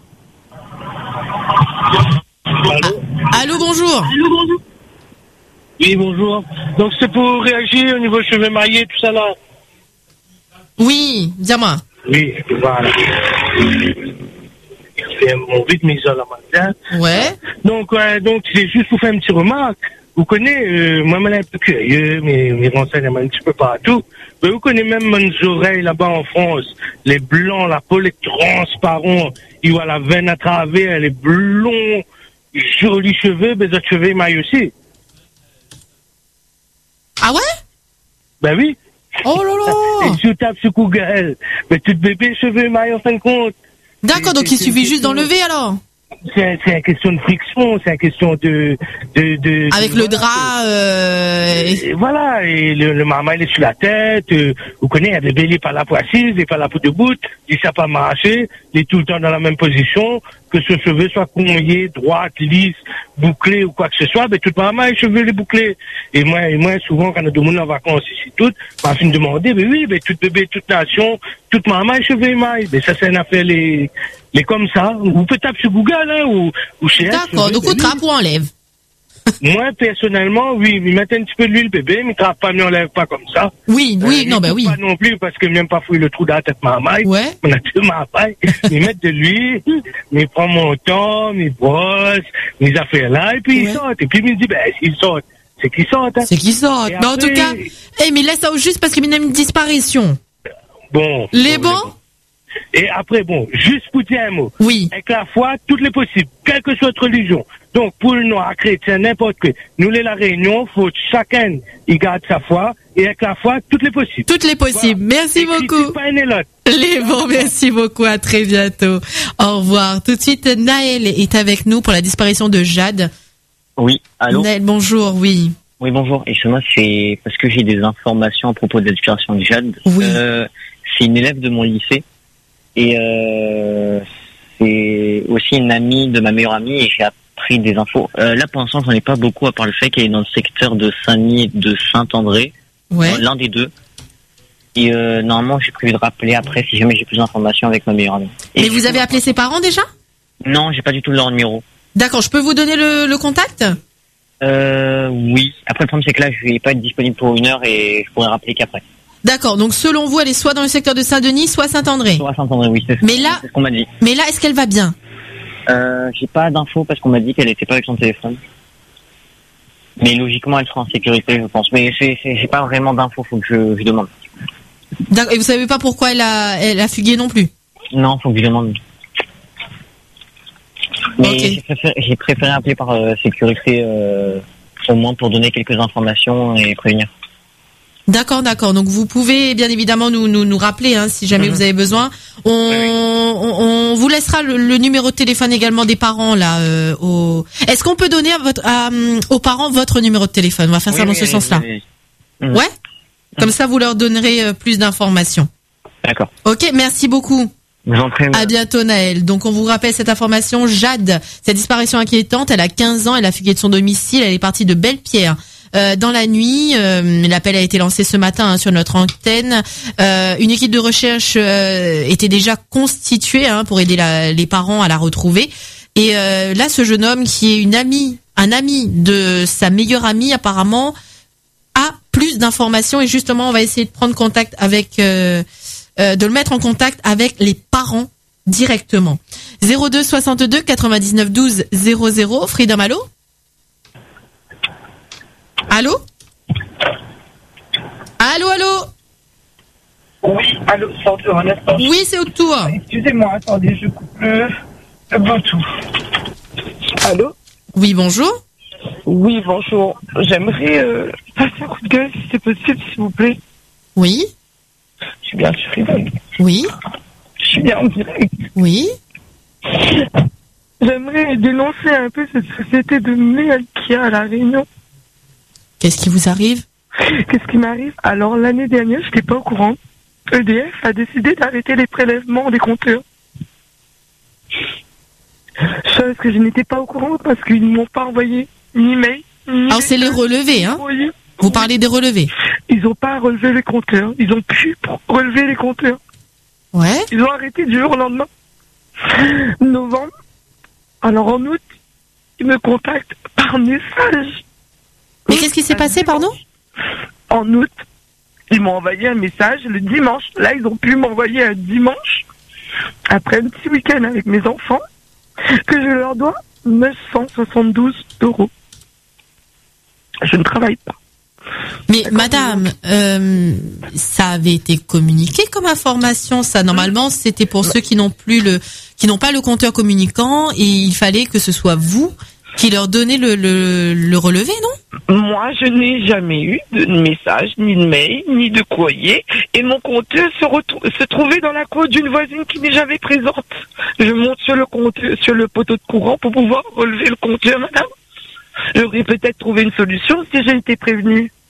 Allô, bonjour. Oui, bonjour. Donc c'est pour réagir au niveau cheveux maillés, tout ça là. Oui, dis-moi. Oui, voilà. Il fait mon rythme isole le matin. Ouais. Donc c'est juste pour faire une petite remarque. Vous connaissez, moi, je suis un peu curieux, mes renseignements un petit peu partout. Mais vous connaissez même mes oreilles là-bas en France. Les blancs, la peau est transparente. Il voit la veine à travers, les blonds, jolis cheveux, mais les autres cheveux maillent aussi. Ah ouais? Ben oui. Oh là là. Et tu tapes sur Google. Mais tout bébé cheveux maillent en fin de compte. D'accord, donc il suffit juste d'enlever alors? C'est une question de friction, c'est une question de avec le drap. Et voilà, et le marmaille est sur la tête. Vous connaissez, il y a des béliers pas là pour assise, il n'est pas là pour debout. Il ne sait pas marcher, il est tout le temps dans la même position. Que ce cheveu soit congé, droite, lisse, bouclé ou quoi que ce soit, mais toute marmaille, cheveux les bouclés. Et moi, souvent, quand on a des gens en vacances ici, toutes, on me demander, mais oui, mais toute bébé, toute nation, toute marmaille, cheveux émaillés. Mais ça, c'est une affaire les comme ça. Vous pouvez taper sur Google, hein, ou chez D'accord, donc on trappe ou enlève. Moi, personnellement, oui, mais mettre un petit peu d'huile, bébé, mais trappe pas, mais on lève pas comme ça. Oui, non, ben oui. Pas non plus, parce que même pas fouiller le trou dans la tête marmaille. Ouais. On a deux marmailles. Mais mettre de l'huile, mais prends mon temps, mes brosses, mes affaires là, et puis ils sortent. Et puis ils me disent, ben, s'ils sortent, c'est qu'ils sortent, hein. C'est qu'ils sortent. Mais en tout cas, mais laisse ça au juste parce qu'il y a une disparition. Bon. Les bons? Et après, bon, juste pour dire un mot. Oui. Avec la foi, toutes les possibles, quelle que soit notre religion. Donc, pour le noir, chrétien, n'importe quoi. Nous, la Réunion, faut chacun, il garde sa foi. Et avec la foi, toutes les possibles. Toutes les possibles. Voilà. Merci beaucoup. Pas un et l'autre. Les bons, merci beaucoup. À très bientôt. Au revoir. Tout de suite, Naël est avec nous pour la disparition de Jade. Oui, allô? Naël, bonjour, oui. Oui, bonjour. Et moi, c'est parce que j'ai des informations à propos de la disparition de Jade. Oui. C'est une élève de mon lycée. Et c'est aussi une amie de ma meilleure amie et j'ai appris des infos. Là, pour l'instant, j'en ai pas beaucoup à part le fait qu'elle est dans le secteur de Saint-Denis et de Saint-André. Ouais. L'un des deux. Et normalement, j'ai prévu de rappeler après si jamais j'ai plus d'informations avec ma meilleure amie. Mais vous avez appelé ses parents déjà? Non, j'ai pas du tout leur numéro. D'accord, je peux vous donner le contact? Oui. Après, le problème, c'est que là, je vais pas être disponible pour 1 heure et je pourrais rappeler qu'après. D'accord, donc selon vous, elle est soit dans le secteur de Saint-Denis, soit Saint-André. Soit Saint-André, oui, c'est ce qu'on m'a dit. Mais là, est-ce qu'elle va bien? J'ai pas d'infos parce qu'on m'a dit qu'elle était pas avec son téléphone. Mais logiquement, elle sera en sécurité, je pense. Mais j'ai pas vraiment d'infos, faut que je demande. D'accord, et vous savez pas pourquoi elle a fugué non plus? Non, faut que je demande. Mais okay. J'ai préféré appeler par sécurité, au moins pour donner quelques informations et prévenir. D'accord. Donc vous pouvez bien évidemment nous rappeler hein, si jamais vous avez besoin. On vous laissera le numéro de téléphone également des parents là. Est-ce qu'on peut donner aux parents votre numéro de téléphone? On va faire ça dans ce sens-là. Ouais. Comme ça, vous leur donnerez plus d'informations. D'accord. Ok, merci beaucoup. Je vous en prie. À bientôt Naël. Donc on vous rappelle cette information. Jade, cette disparition inquiétante, elle a 15 ans, elle a fugué de son domicile, elle est partie de Belle-Pierre. Dans la nuit, l'appel a été lancé ce matin hein, sur notre antenne. Une équipe de recherche était déjà constituée hein, pour aider les parents à la retrouver. Et là, ce jeune homme qui est un ami de sa meilleure amie, apparemment, a plus d'informations. Et justement, on va essayer de prendre contact avec, de le mettre en contact avec les parents directement. 02 62 99 12 00. Freedom, allô? Allô? Oui, allô, sortez un instant. Oui, c'est autour. Excusez-moi, attendez, je coupe le Bluetooth. Allô? Oui, bonjour. Oui, bonjour. J'aimerais passer un coup de gueule, si c'est possible, s'il vous plaît. Oui. Je suis bien sur Freedom. Oui. Je suis bien en direct. Oui. J'aimerais dénoncer un peu cette société de merde qu'il y a à La Réunion. Qu'est-ce qui vous arrive? Qu'est-ce qui m'arrive? Alors, l'année dernière, je n'étais pas au courant. EDF a décidé d'arrêter les prélèvements des compteurs. Chose que je n'étais pas au courant parce qu'ils ne m'ont pas envoyé ni mail, ni... Alors, c'est les relevés, hein? Oui. Vous parlez des relevés? ils n'ont pas relevé les compteurs. Ils ont pu relever les compteurs. Ouais. Ils ont arrêté du jour au lendemain. Novembre. Alors en août, ils me contactent par message. Mais qu'est-ce qui s'est passé, pardon? En août, ils m'ont envoyé un message le dimanche. Là, ils ont pu m'envoyer un dimanche, après un petit week-end avec mes enfants, que je leur dois 972 €. Je ne travaille pas. Mais madame, ça avait été communiqué comme information, ça. Normalement, c'était pour ceux qui n'ont pas le compteur communicant, et il fallait que ce soit vous qui leur donnez le relevé, non? Moi, je n'ai jamais eu de message, ni de mail, ni de courrier, et mon compteur se trouvait dans la cour d'une voisine qui n'est jamais présente. Je monte sur le poteau de courant pour pouvoir relever le compteur, madame. J'aurais peut-être trouvé une solution si j'ai été prévenue.